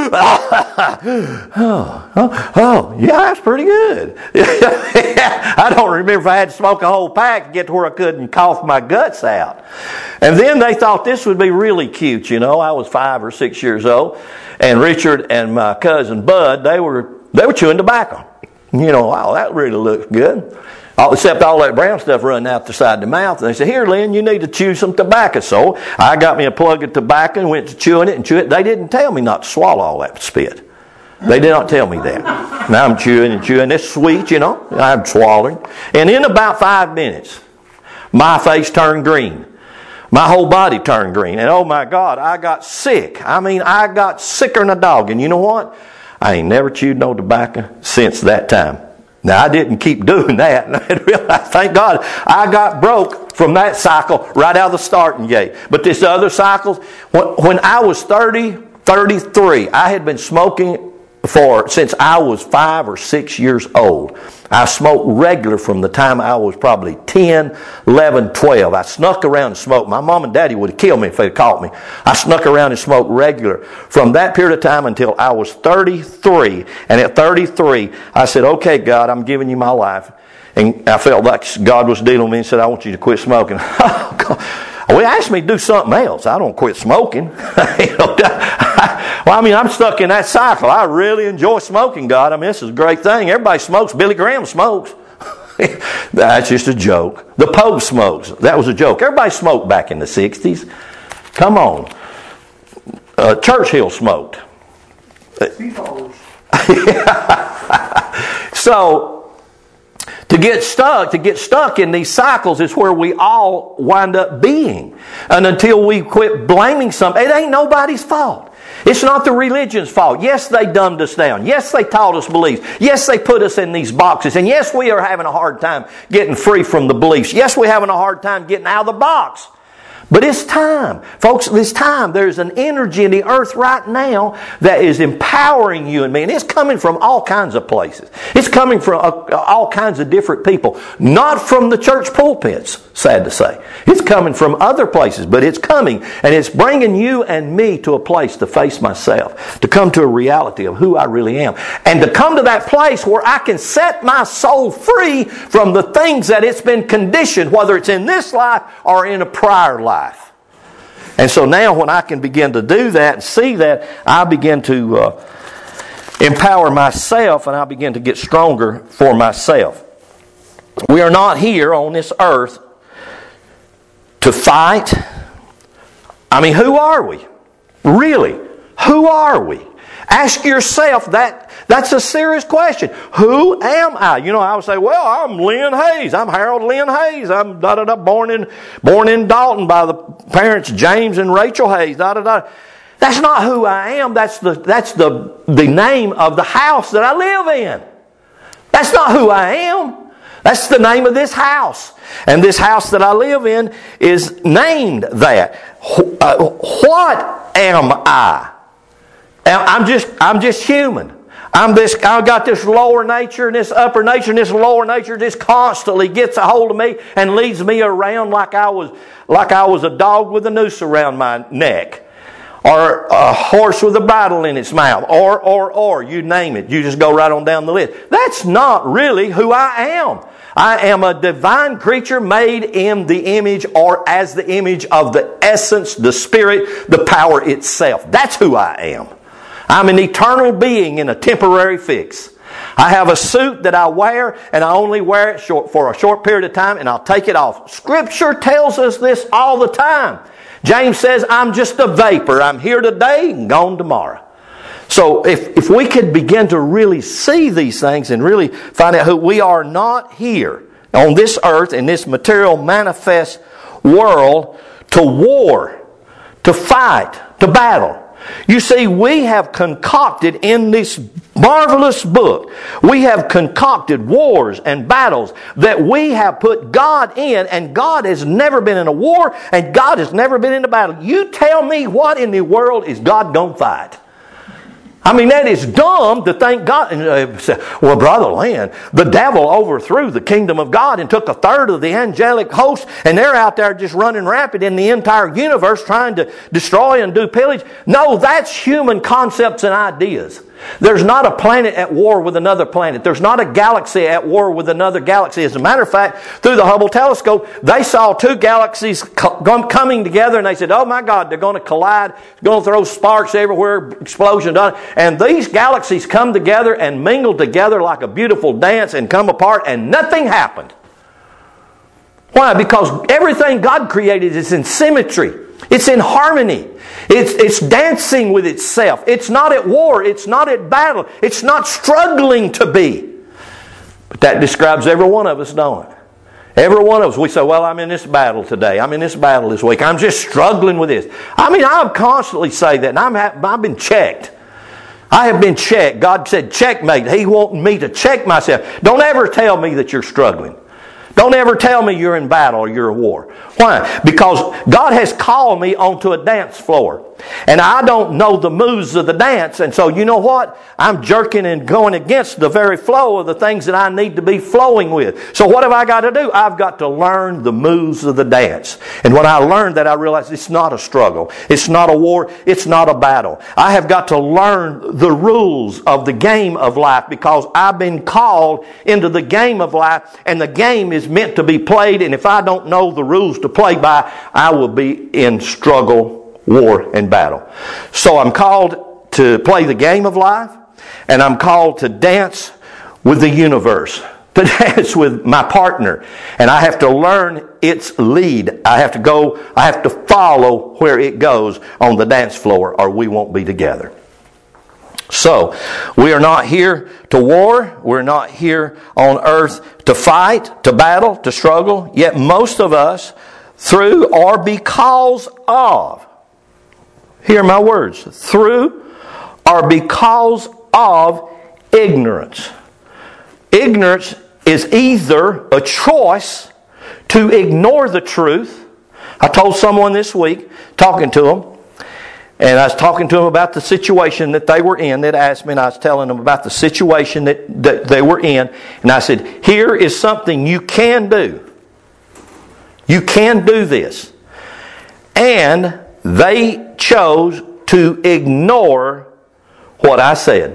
oh, oh, oh, yeah, that's pretty good. I don't remember if I had to smoke a whole pack to get to where I couldn't cough my guts out. And then they thought this would be really cute, you know. I was five or six years old. And Richard and my cousin Bud, they were they were chewing tobacco. You know, wow, that really looks good. All, except all that brown stuff running out the side of the mouth. And they said, here, Lynn, you need to chew some tobacco. So I got me a plug of tobacco and went to chewing it and chew it. They didn't tell me not to swallow all that spit. They did not tell me that. Now I'm chewing and chewing. It's sweet, you know. I'm swallowing. And in about five minutes, my face turned green. My whole body turned green. And oh my God, I got sick. I mean, I got sicker than a dog. And you know what? I ain't never chewed no tobacco since that time. Now, I didn't keep doing that. And I realized, thank God, I got broke from that cycle right out of the starting gate. But this other cycle, when I was thirty, thirty-three, I had been smoking for since I was five or six years old. I smoked regular from the time I was probably ten, eleven, twelve. I snuck around and smoked. My mom and daddy would have killed me if they had caught me. I snuck around and smoked regular. From that period of time until I was thirty-three. And at thirty-three, I said, okay, God, I'm giving you my life. And I felt like God was dealing with me and said, I want you to quit smoking. Oh, God. Well, he asked me to do something else. I don't quit smoking. you know, well, I mean, I'm stuck in that cycle. I really enjoy smoking, God. I mean, this is a great thing. Everybody smokes. Billy Graham smokes. That's just a joke. The Pope smokes. That was a joke. Everybody smoked back in the sixties. Come on. Uh, Churchill smoked. So, To get stuck, to get stuck in these cycles is where we all wind up being. And until we quit blaming something, it ain't nobody's fault. It's not the religion's fault. Yes, they dumbed us down. Yes, they taught us beliefs. Yes, they put us in these boxes. And yes, we are having a hard time getting free from the beliefs. Yes, we're having a hard time getting out of the box. But it's time. Folks, this time, there's an energy in the earth right now that is empowering you and me. And it's coming from all kinds of places. It's coming from uh, all kinds of different people. Not from the church pulpits, sad to say. It's coming from other places, but it's coming. And it's bringing you and me to a place to face myself. To come to a reality of who I really am. And to come to that place where I can set my soul free from the things that it's been conditioned, whether it's in this life or in a prior life. And so now when I can begin to do that and see that, I begin to uh, empower myself and I begin to get stronger for myself. We are not here on this earth to fight. I mean, who are we? Really, who are we? Ask yourself that. That's a serious question. Who am I? You know, I would say, well, I'm Lynn Hayes. I'm Harold Lynn Hayes. I'm da da da born in born in Dalton by the parents James and Rachel Hayes. Da da da. That's not who I am. That's the that's the the name of the house that I live in. That's not who I am. That's the name of this house. And this house that I live in is named that. Uh, what am I? I'm just I'm just human. I'm this. I've got this lower nature and this upper nature, and this lower nature just constantly gets a hold of me and leads me around like I was like I was a dog with a noose around my neck, or a horse with a bridle in its mouth, or or or you name it. You just go right on down the list. That's not really who I am. I am a divine creature made in the image or as the image of the essence, the Spirit, the power itself. That's who I am. I'm an eternal being in a temporary fix. I have a suit that I wear, and I only wear it short, for a short period of time, and I'll take it off. Scripture tells us this all the time. James says, I'm just a vapor. I'm here today and gone tomorrow. So if, if we could begin to really see these things and really find out who we are not here on this earth, in this material manifest world, to war, to fight, to battle. You see, we have concocted in this marvelous book, we have concocted wars and battles that we have put God in, and God has never been in a war, and God has never been in a battle. You tell me what in the world is God going to fight? I mean, that is dumb to think God... Well, Brother Lynn, the devil overthrew the kingdom of God and took a third of the angelic host, and they're out there just running rapid in the entire universe trying to destroy and do pillage. No, that's human concepts and ideas. There's not a planet at war with another planet. There's not a galaxy at war with another galaxy. As a matter of fact, through the Hubble telescope, they saw two galaxies coming together, and they said, oh my God, they're going to collide, going to throw sparks everywhere, explosions. And these galaxies come together and mingle together like a beautiful dance and come apart, and nothing happened. Why? Because everything God created is in symmetry. It's in harmony. It's, it's dancing with itself. It's not at war. It's not at battle. It's not struggling to be. But that describes every one of us, don't it? Every one of us. We say, well, I'm in this battle today. I'm in this battle this week. I'm just struggling with this. I mean, I constantly say that, and I'm, I've been checked. I have been checked. God said, checkmate. He wants me to check myself. Don't ever tell me that you're struggling. Don't ever tell me you're in battle or you're at war. Why? Because God has called me onto a dance floor. And I don't know the moves of the dance. And so you know what? I'm jerking and going against the very flow of the things that I need to be flowing with. So what have I got to do? I've got to learn the moves of the dance. And when I learned that, I realized it's not a struggle. It's not a war. It's not a battle. I have got to learn the rules of the game of life, because I've been called into the game of life, and the game is meant to be played. And if I don't know the rules to play by, I will be in struggle, war, and battle. So I'm called to play the game of life, and I'm called to dance with the universe, to dance with my partner, and I have to learn its lead. I have to go, I have to follow where it goes on the dance floor, or we won't be together. So, we are not here to war. We're not here on earth to fight, to battle, to struggle. Yet most of us, through or because of, hear my words, through or because of ignorance. Ignorance is either a choice to ignore the truth. I told someone this week, talking to them, and I was talking to them about the situation that they were in. That asked me, and I was telling them about the situation that, that they were in. And I said, here is something you can do. You can do this. And they chose to ignore what I said.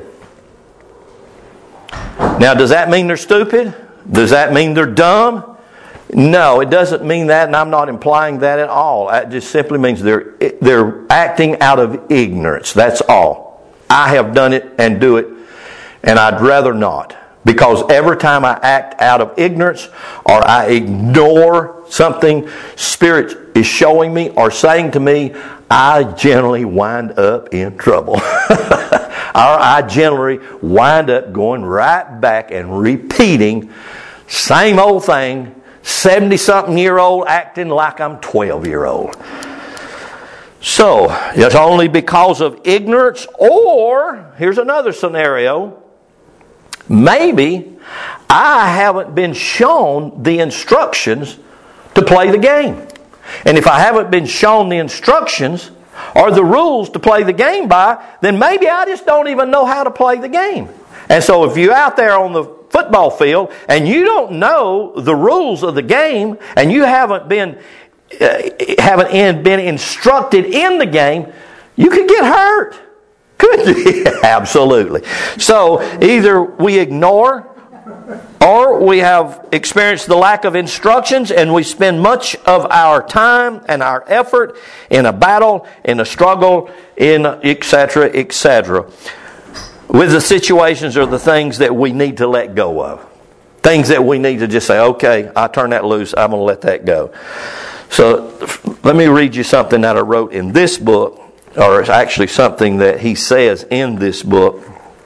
Now, does that mean they're stupid? Does that mean they're dumb? No, it doesn't mean that, and I'm not implying that at all. It just simply means they're they're acting out of ignorance. That's all. I have done it and do it, and I'd rather not. Because every time I act out of ignorance or I ignore something Spirit is showing me or saying to me, I generally wind up in trouble. Or I generally wind up going right back and repeating same old thing, seventy-something year old acting like I'm twelve year old. So, it's only because of ignorance, or, here's another scenario, maybe I haven't been shown the instructions to play the game. And if I haven't been shown the instructions or the rules to play the game by, then maybe I just don't even know how to play the game. And so if you're out there on the football field and you don't know the rules of the game and you haven't been uh, haven't been instructed in the game, you could get hurt. Could you? Absolutely. So either we ignore or we have experienced the lack of instructions and we spend much of our time and our effort in a battle, in a struggle, in et cetera, et cetera, with the situations or the things that we need to let go of. Things that we need to just say, okay, I turn that loose, I'm going to let that go. So let me read you something that I wrote in this book, or it's actually something that he says in this book.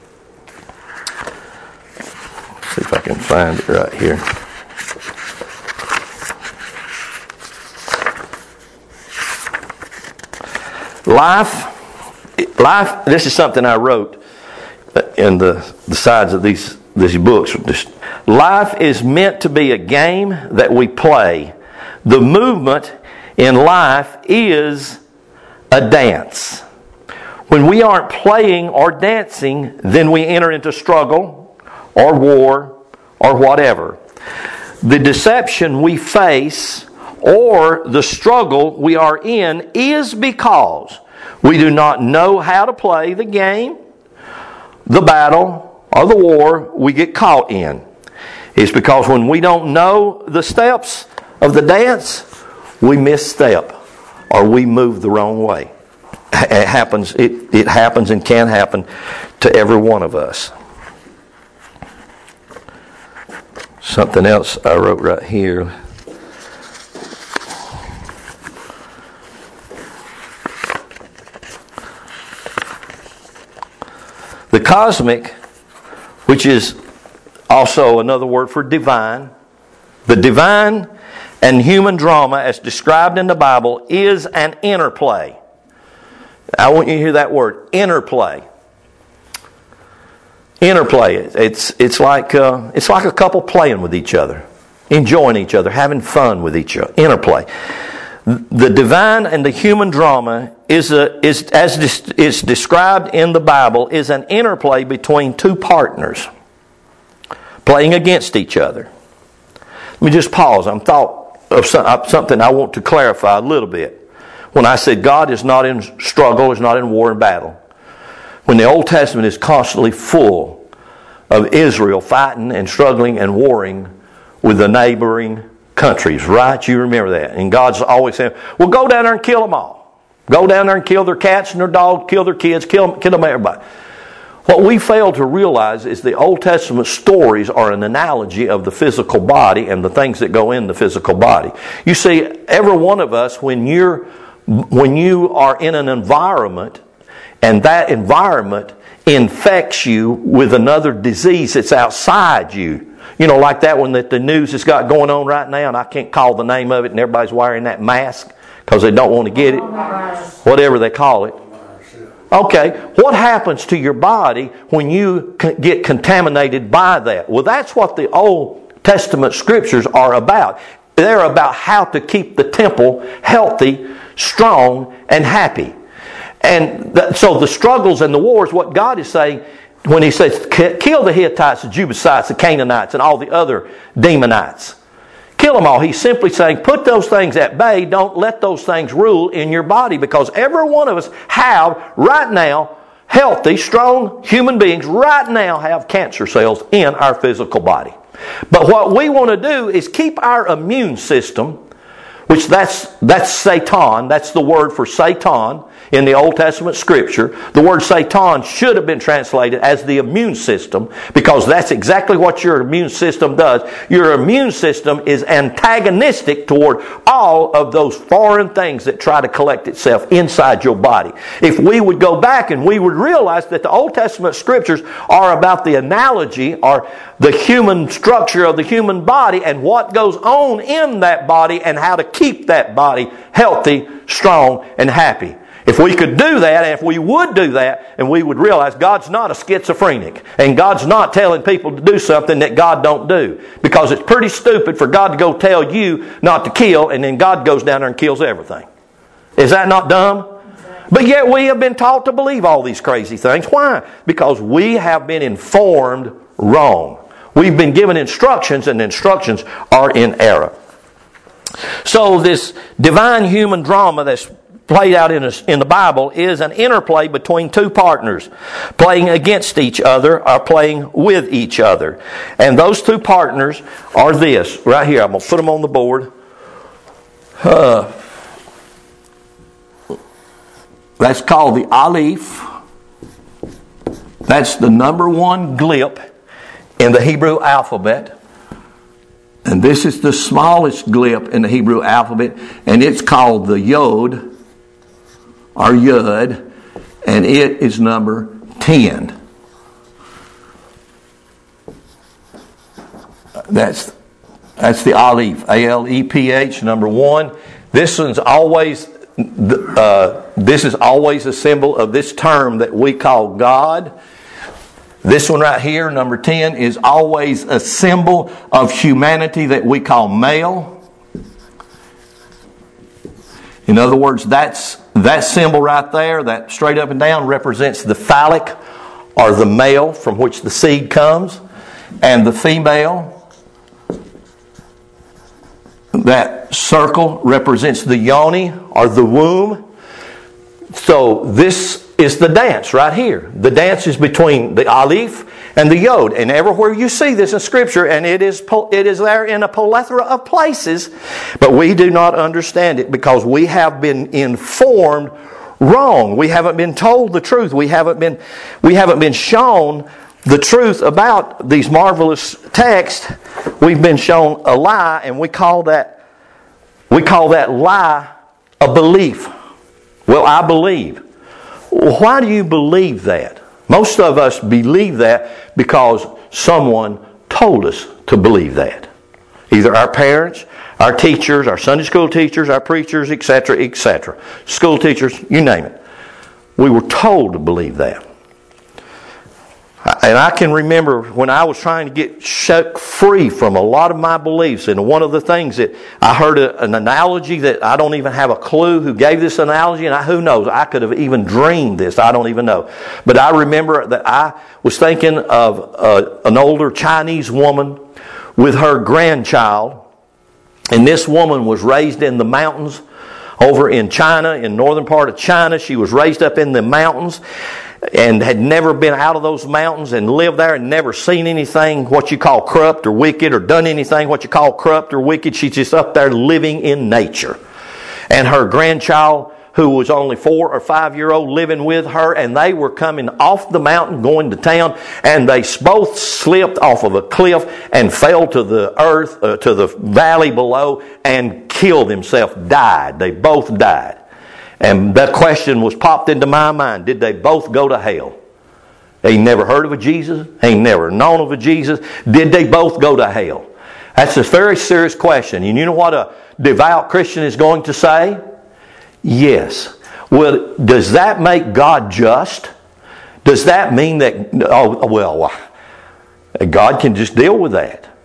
See if I can find it right here. Life, life. This is something I wrote in the, the sides of these these books. Life is meant to be a game that we play. The movement in life is a dance. When we aren't playing or dancing, then we enter into struggle or war or whatever. The deception we face or the struggle we are in is because we do not know how to play the game, the battle, or the war we get caught in. It's because when we don't know the steps of the dance, we misstep or we move the wrong way. It happens, it, it happens and can happen to every one of us. Something else I wrote right here. The cosmic, which is also another word for divine, the divine and human drama as described in the Bible is an interplay. I want you to hear that word, interplay. Interplay. It's it's like uh, it's like a couple playing with each other, enjoying each other, having fun with each other. Interplay. The divine and the human drama is a is as is described in the Bible is an interplay between two partners playing against each other. Let me just pause. I'm thought of something I want to clarify a little bit. When I said God is not in struggle, is not in war and battle. When the Old Testament is constantly full of Israel fighting and struggling and warring with the neighboring countries, right? You remember that. And God's always saying, well, go down there and kill them all. Go down there and kill their cats and their dogs, kill their kids, kill them, kill them everybody. What we fail to realize is the Old Testament stories are an analogy of the physical body and the things that go in the physical body. You see, every one of us, when you're when you are in an environment and that environment infects you with another disease that's outside you, you know, like that one that the news has got going on right now, and I can't call the name of it, and everybody's wearing that mask because they don't want to get it, whatever they call it. Okay, what happens to your body when you get contaminated by that? Well, that's what the Old Testament scriptures are about. they're about how to keep the temple healthy, strong, and happy. And th- so the struggles and the wars, what God is saying when He says, kill the Hittites, the Jebusites, the Canaanites, and all the other demonites. Kill them all. He's simply saying, put those things at bay. Don't let those things rule in your body, because every one of us have right now healthy, strong human beings right now have cancer cells in our physical body. But what we want to do is keep our immune system, which that's that's Satan. That's the word for Satan in the Old Testament Scripture. The word Satan should have been translated as the immune system, because that's exactly what your immune system does. Your immune system is antagonistic toward all of those foreign things that try to collect itself inside your body. If we would go back and we would realize that the Old Testament Scriptures are about the analogy or the human structure of the human body and what goes on in that body and how to keep that body healthy, strong, and happy. If we could do that, and if we would do that, and we would realize God's not a schizophrenic, and God's not telling people to do something that God don't do. Because it's pretty stupid for God to go tell you not to kill, and then God goes down there and kills everything. Is that not dumb? But yet we have been taught to believe all these crazy things. Why? Because we have been informed wrong. We've been given instructions, and the instructions are in error. So this divine human drama that's played out in, a, in the Bible is an interplay between two partners playing against each other or playing with each other. And those two partners are this right here. I'm going to put them on the board. Uh, that's called the Aleph. That's the number one glip in the Hebrew alphabet. And this is the smallest glip in the Hebrew alphabet, and it's called the Yod or Yud, and it is number ten. That's that's the Aleph, A L E P H, number one. This one's always uh, this is always a symbol of this term that we call God. This one right here, number ten, is always a symbol of humanity that we call male. In other words, that's that symbol right there, that straight up and down, represents the phallic or the male from which the seed comes. And the female, that circle represents the yoni or the womb. So this is the dance right here. The dance is between the Aleph and the Yod. And everywhere you see this in Scripture, and it is it is there in a plethora of places, but we do not understand it because we have been informed wrong. We haven't been told the truth. We haven't been we haven't been shown the truth about these marvelous texts. We've been shown a lie, and we call that we call that lie a belief. Well, I believe. Why do you believe that? Most of us believe that because someone told us to believe that. Either our parents, our teachers, our Sunday school teachers, our preachers, et cetera, et cetera. School teachers, you name it. We were told to believe that. And I can remember when I was trying to get shook free from a lot of my beliefs, and one of the things that I heard a, an analogy that I don't even have a clue who gave this analogy, and I, who knows, I could have even dreamed this, I don't even know. But I remember that I was thinking of uh, an older Chinese woman with her grandchild, and this woman was raised in the mountains over in China, in northern part of China. She was raised up in the mountains and had never been out of those mountains and lived there and never seen anything what you call corrupt or wicked or done anything what you call corrupt or wicked. She's just up there living in nature. And her grandchild, who was only four or five year old, living with her, and they were coming off the mountain going to town, and they both slipped off of a cliff and fell to the earth, uh, to the valley below, and killed themselves, died. They both died. And that question was popped into my mind. Did they both go to hell? They never heard of a Jesus. They never known of a Jesus. Did they both go to hell? That's a very serious question. And you know what a devout Christian is going to say? Yes. Well, does that make God just? Does that mean that, oh, well, God can just deal with that?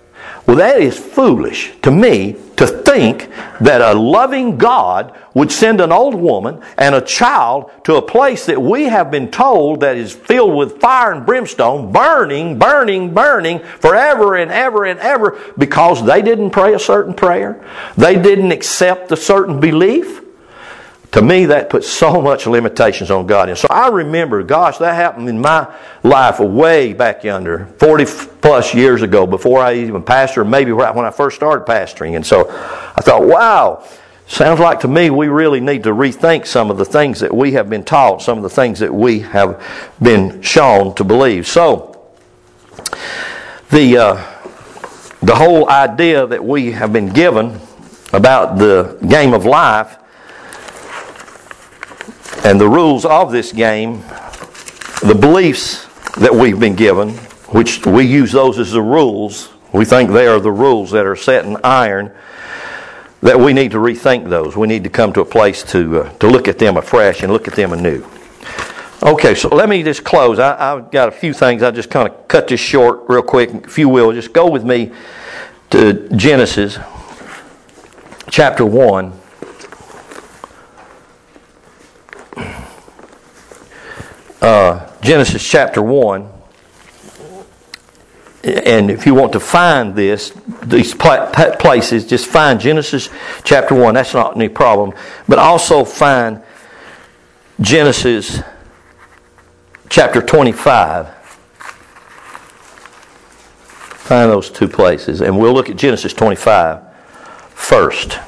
Well, that is foolish to me to think that a loving God would send an old woman and a child to a place that we have been told that is filled with fire and brimstone, burning, burning, burning forever and ever and ever because they didn't pray a certain prayer. They didn't accept a certain belief. To me, that puts so much limitations on God. And so I remember, gosh, that happened in my life way back yonder, forty plus years ago, before I even pastored, maybe right when I first started pastoring. And so I thought, wow, sounds like to me we really need to rethink some of the things that we have been taught, some of the things that we have been shown to believe. So, the, uh, the whole idea that we have been given about the game of life and the rules of this game, the beliefs that we've been given, which we use those as the rules, we think they are the rules that are set in iron, that we need to rethink those. We need to come to a place to uh, to look at them afresh and look at them anew. Okay, so let me just close. I, I've got a few things. I'll just kind of cut this short real quick. If you will, just go with me to Genesis chapter one. Uh, Genesis chapter one, and if you want to find this, these places, just find Genesis chapter one. That's not any problem. But also find Genesis chapter twenty-five. Find those two places, and we'll look at Genesis twenty-five first.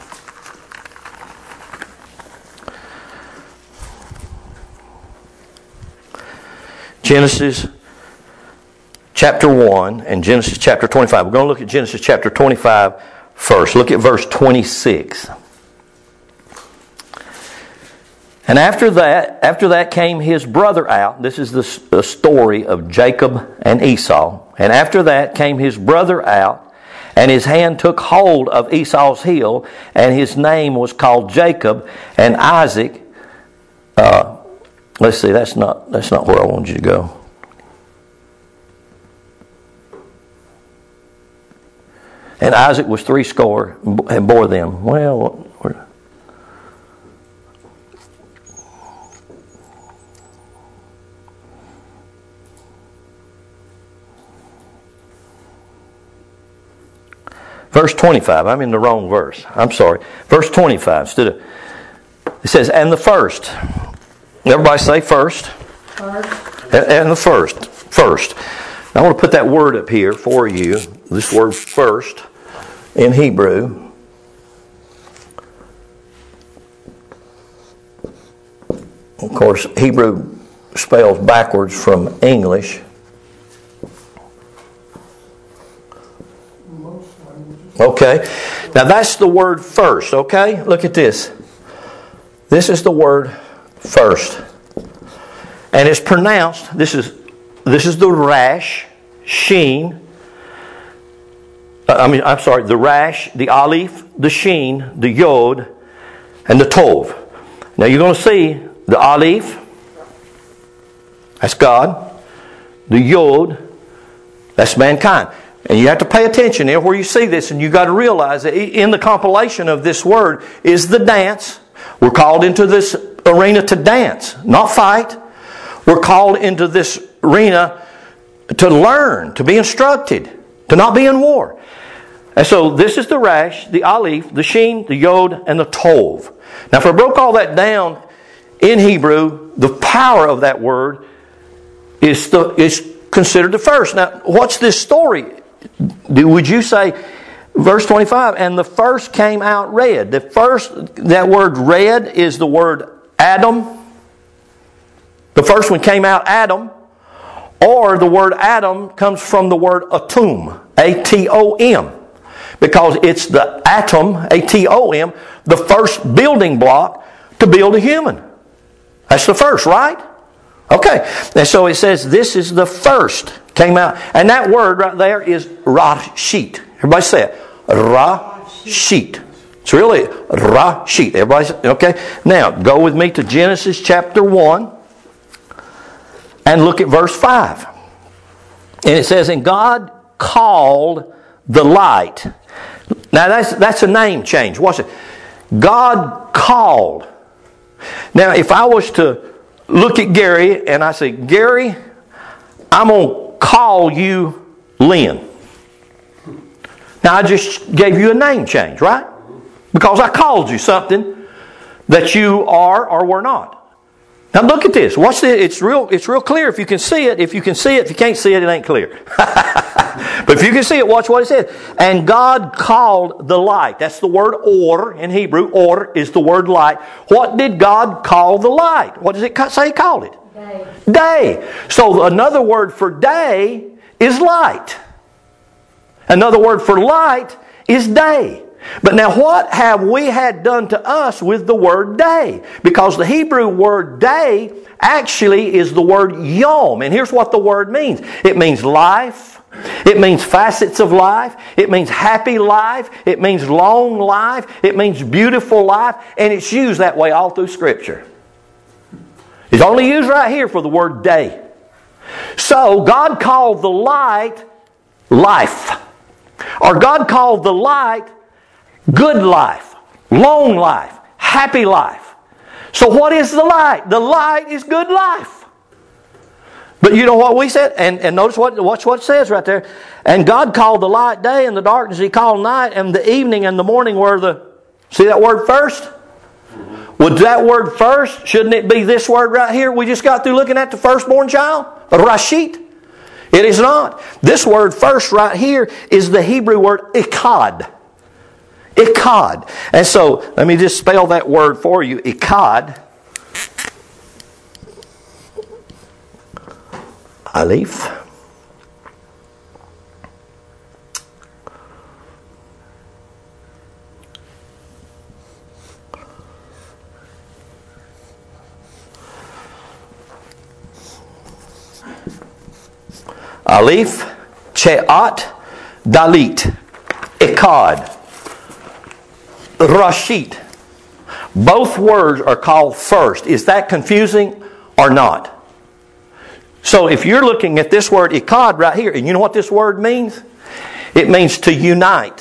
Genesis chapter one and Genesis chapter twenty-five. We're going to look at Genesis chapter twenty-five first. Look at verse twenty-six. And after that, after that came his brother out. This is the, the story of Jacob and Esau. And after that came his brother out, and his hand took hold of Esau's heel, and his name was called Jacob, and Isaac. Uh, Let's see, that's not that's not where I wanted you to go. And Isaac was three score and bore them. Well, where? Verse twenty-five. I'm in the wrong verse. I'm sorry. Verse twenty-five. Instead of, it says, and the first. Everybody say first. First. And the first. First. Now I want to put that word up here for you. This word first in Hebrew. Of course, Hebrew spells backwards from English. Okay. Now that's the word first, okay? Look at this. This is the word first. And it's pronounced, this is this is the rash, sheen. I mean, I'm sorry, the rash, the aleph, the sheen, the yod, and the tov. Now you're going to see the aleph, that's God. The yod, that's mankind. And you have to pay attention there where you see this, and you've got to realize that in the compilation of this word is the dance. We're called into this arena to dance, not fight. We're called into this arena to learn, to be instructed, to not be in war. And so this is the rash, the aleph, the sheen, the yod, and the tov. Now if I broke all that down in Hebrew, the power of that word is, the, is considered the first. Now what's this story? Would you say, verse twenty-five, and the first came out red. The first, that word red is the word Adam. The first one came out Adam. Or the word Adam comes from the word atom, A T O M. Because it's the atom, A T O M, the first building block to build a human. That's the first, right? Okay. And so it says this is the first came out. And that word right there is rashit. Everybody say it. Rashit. It's really rashit. Everybody say, okay. Now, go with me to Genesis chapter one. And look at verse five. And it says, and God called the light. Now that's that's a name change. Watch it. God called. Now if I was to look at Gary and I say, Gary, I'm going to call you Lynn. Now I just gave you a name change, right? Because I called you something that you are or were not. Now look at this. Watch this. It's real, it's real clear if you can see it. If you can see it, if you can't see it, it ain't clear. But if you can see it, watch what it says. And God called the light. That's the word or in Hebrew. Or is the word light. What did God call the light? What does it say He called it? Day. Day. So another word for day is light. Another word for light is day. But now what have we had done to us with the word day? Because the Hebrew word day actually is the word yom. And here's what the word means. It means life. It means facets of life. It means happy life. It means long life. It means beautiful life. And it's used that way all through Scripture. It's only used right here for the word day. So God called the light life. Or God called the light good life, long life, happy life. So what is the light? The light is good life. But you know what we said? And, and notice what, watch what it says right there. And God called the light day, and the darkness He called night, and the evening and the morning were the... See that word first? Would that word first, shouldn't it be this word right here we just got through looking at, the firstborn child? Rashid? It is not. This word first right here is the Hebrew word ikad. Ikad. And so, let me just spell that word for you. Ikad. Aleph. Aleph, Che'at, Dalit, Ikad, Rashid. Both words are called first. Is that confusing or not? So if you're looking at this word Ikad right here, and you know what this word means? It means to unite.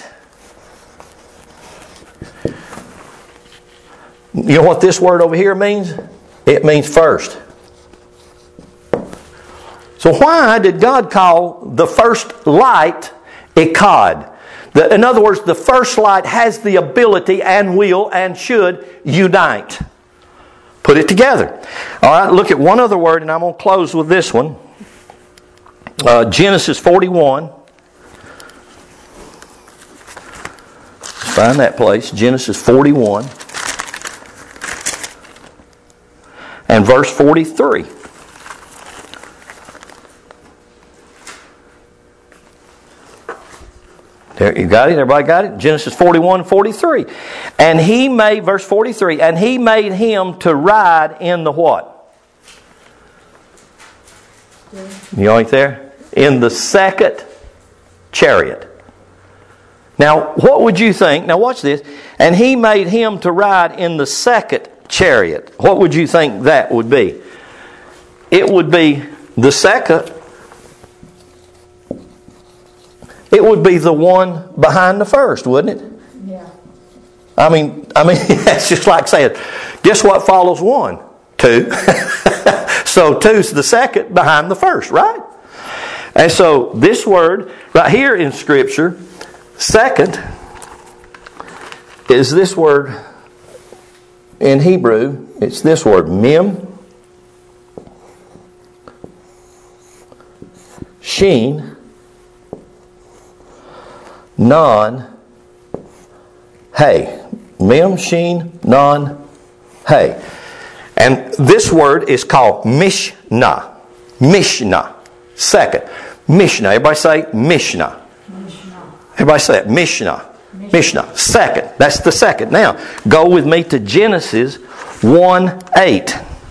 You know what this word over here means? It means first. So why did God call the first light Ikad? The, in other words, the first light has the ability and will and should unite. Put it together. All right, look at one other word, and I'm going to close with this one. Uh, Genesis forty-one. Find that place. Genesis forty-one. And verse forty-three. There, you got it? Everybody got it? Genesis forty-one, forty-three. And he made, verse forty-three, and he made him to ride in the what? You ain't there? In the second chariot. Now, what would you think? Now, watch this. And he made him to ride in the second chariot. What would you think that would be? It would be the second. It would be the one behind the first, wouldn't it? Yeah. I mean, I mean, it's just like saying, guess what follows one? Two. So two's the second behind the first, right? And so this word right here in Scripture, second, is this word in Hebrew. It's this word, mem, sheen, non, hey. Mem, sheen, non, hey. And this word is called Mishnah. Mishnah. Second. Mishnah. Everybody say Mishnah. Mishnah. Everybody say it. Mishnah. Mishnah. Mishnah. Second. That's the second. Now, go with me to Genesis one eight.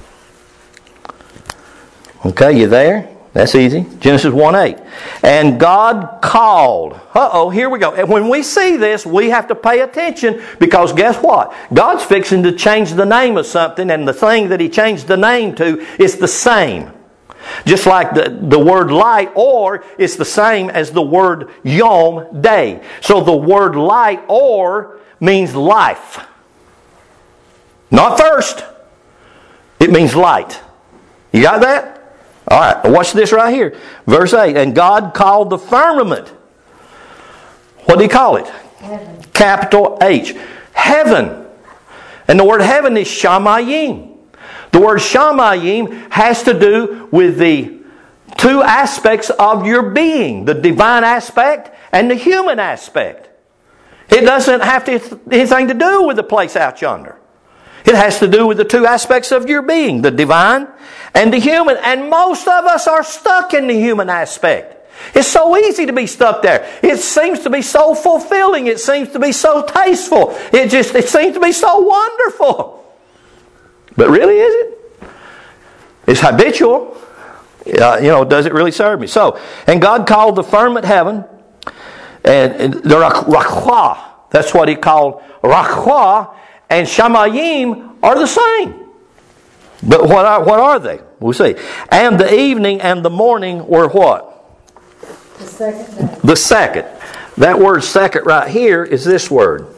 Okay, you there? That's easy. Genesis one eight. And God called. Uh-oh, here we go. And when we see this, we have to pay attention, because guess what? God's fixing to change the name of something, and the thing that He changed the name to is the same. Just like the, the word light, or it's the same as the word yom, day. So the word light, or, means life. Not first. It means light. You got that? All right, watch this right here. Verse eight. And God called the firmament. What did He call it? Heaven. Capital H. Heaven. And the word heaven is shamayim. The word shamayim has to do with the two aspects of your being. The divine aspect and the human aspect. It doesn't have to, anything to do with the place out yonder. It has to do with the two aspects of your being. The divine and the human. And most of us are stuck in the human aspect. It's so easy to be stuck there. It seems to be so fulfilling. It seems to be so tasteful. It just it seems to be so wonderful. But really, is it? It's habitual. Uh, you know, does it really serve me? So, and God called the firmament heaven, and, and the Rakhwa. That's what He called Rakhwa, and Shamayim are the same. But what are, what are they? We'll see. And the evening and the morning were what? The second day. The second. That word second right here is this word.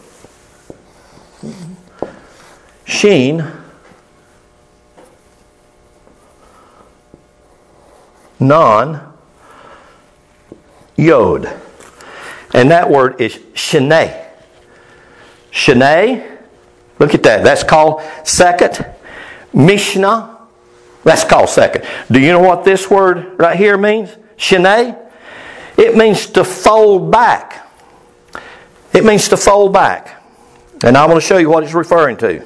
Sheen. Non. Yod. And that word is Sheneh. Sheneh. Look at that. That's called second. Mishnah. That's called second. Do you know what this word right here means? Sheneh. It means to fold back. It means to fold back. And I'm going to show you what it's referring to.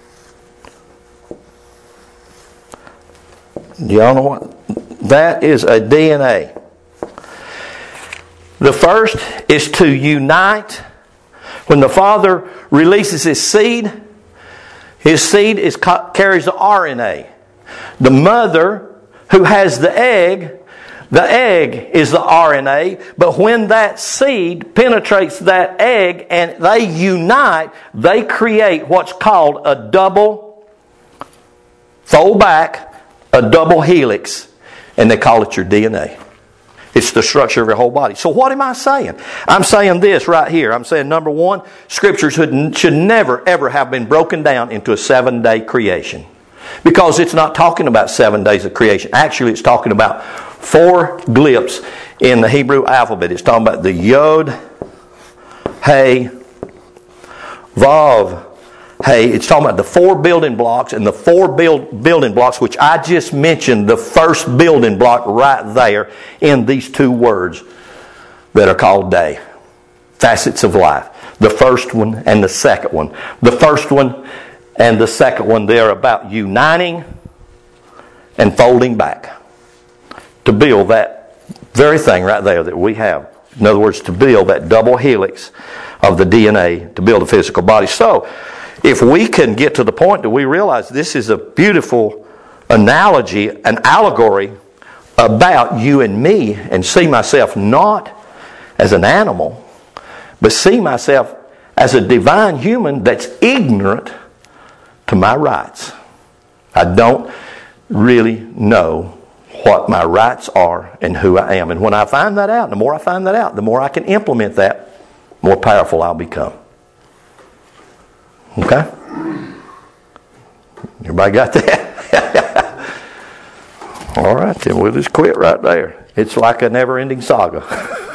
Do y'all know what? That is a D N A. The first is to unite. When the Father releases His seed, His seed is carries the R N A. The mother who has the egg, the egg is the R N A, but when that seed penetrates that egg and they unite, they create what's called a double fold back, a double helix, and they call it your D N A. It's the structure of your whole body. So what am I saying? I'm saying this right here. I'm saying, number one, Scripture should, should never, ever have been broken down into a seven-day creation. Because it's not talking about seven days of creation. Actually, it's talking about four glyphs in the Hebrew alphabet. It's talking about the Yod, Hey, Vav, Hey. It's talking about the four building blocks, and the four build, building blocks, which I just mentioned, the first building block right there in these two words that are called day. Facets of life. The first one and the second one. The first one and the second one, they're about uniting and folding back to build that very thing right there that we have. In other words, to build that double helix of the D N A to build a physical body. So, if we can get to the point that we realize this is a beautiful analogy, an allegory about you and me, and see myself not as an animal, but see myself as a divine human that's ignorant to my rights. I don't really know what my rights are and who I am. And when I find that out, the more I find that out, the more I can implement that, the more powerful I'll become. Okay? Everybody got that? All right, then we'll just quit right there. It's like a never-ending saga.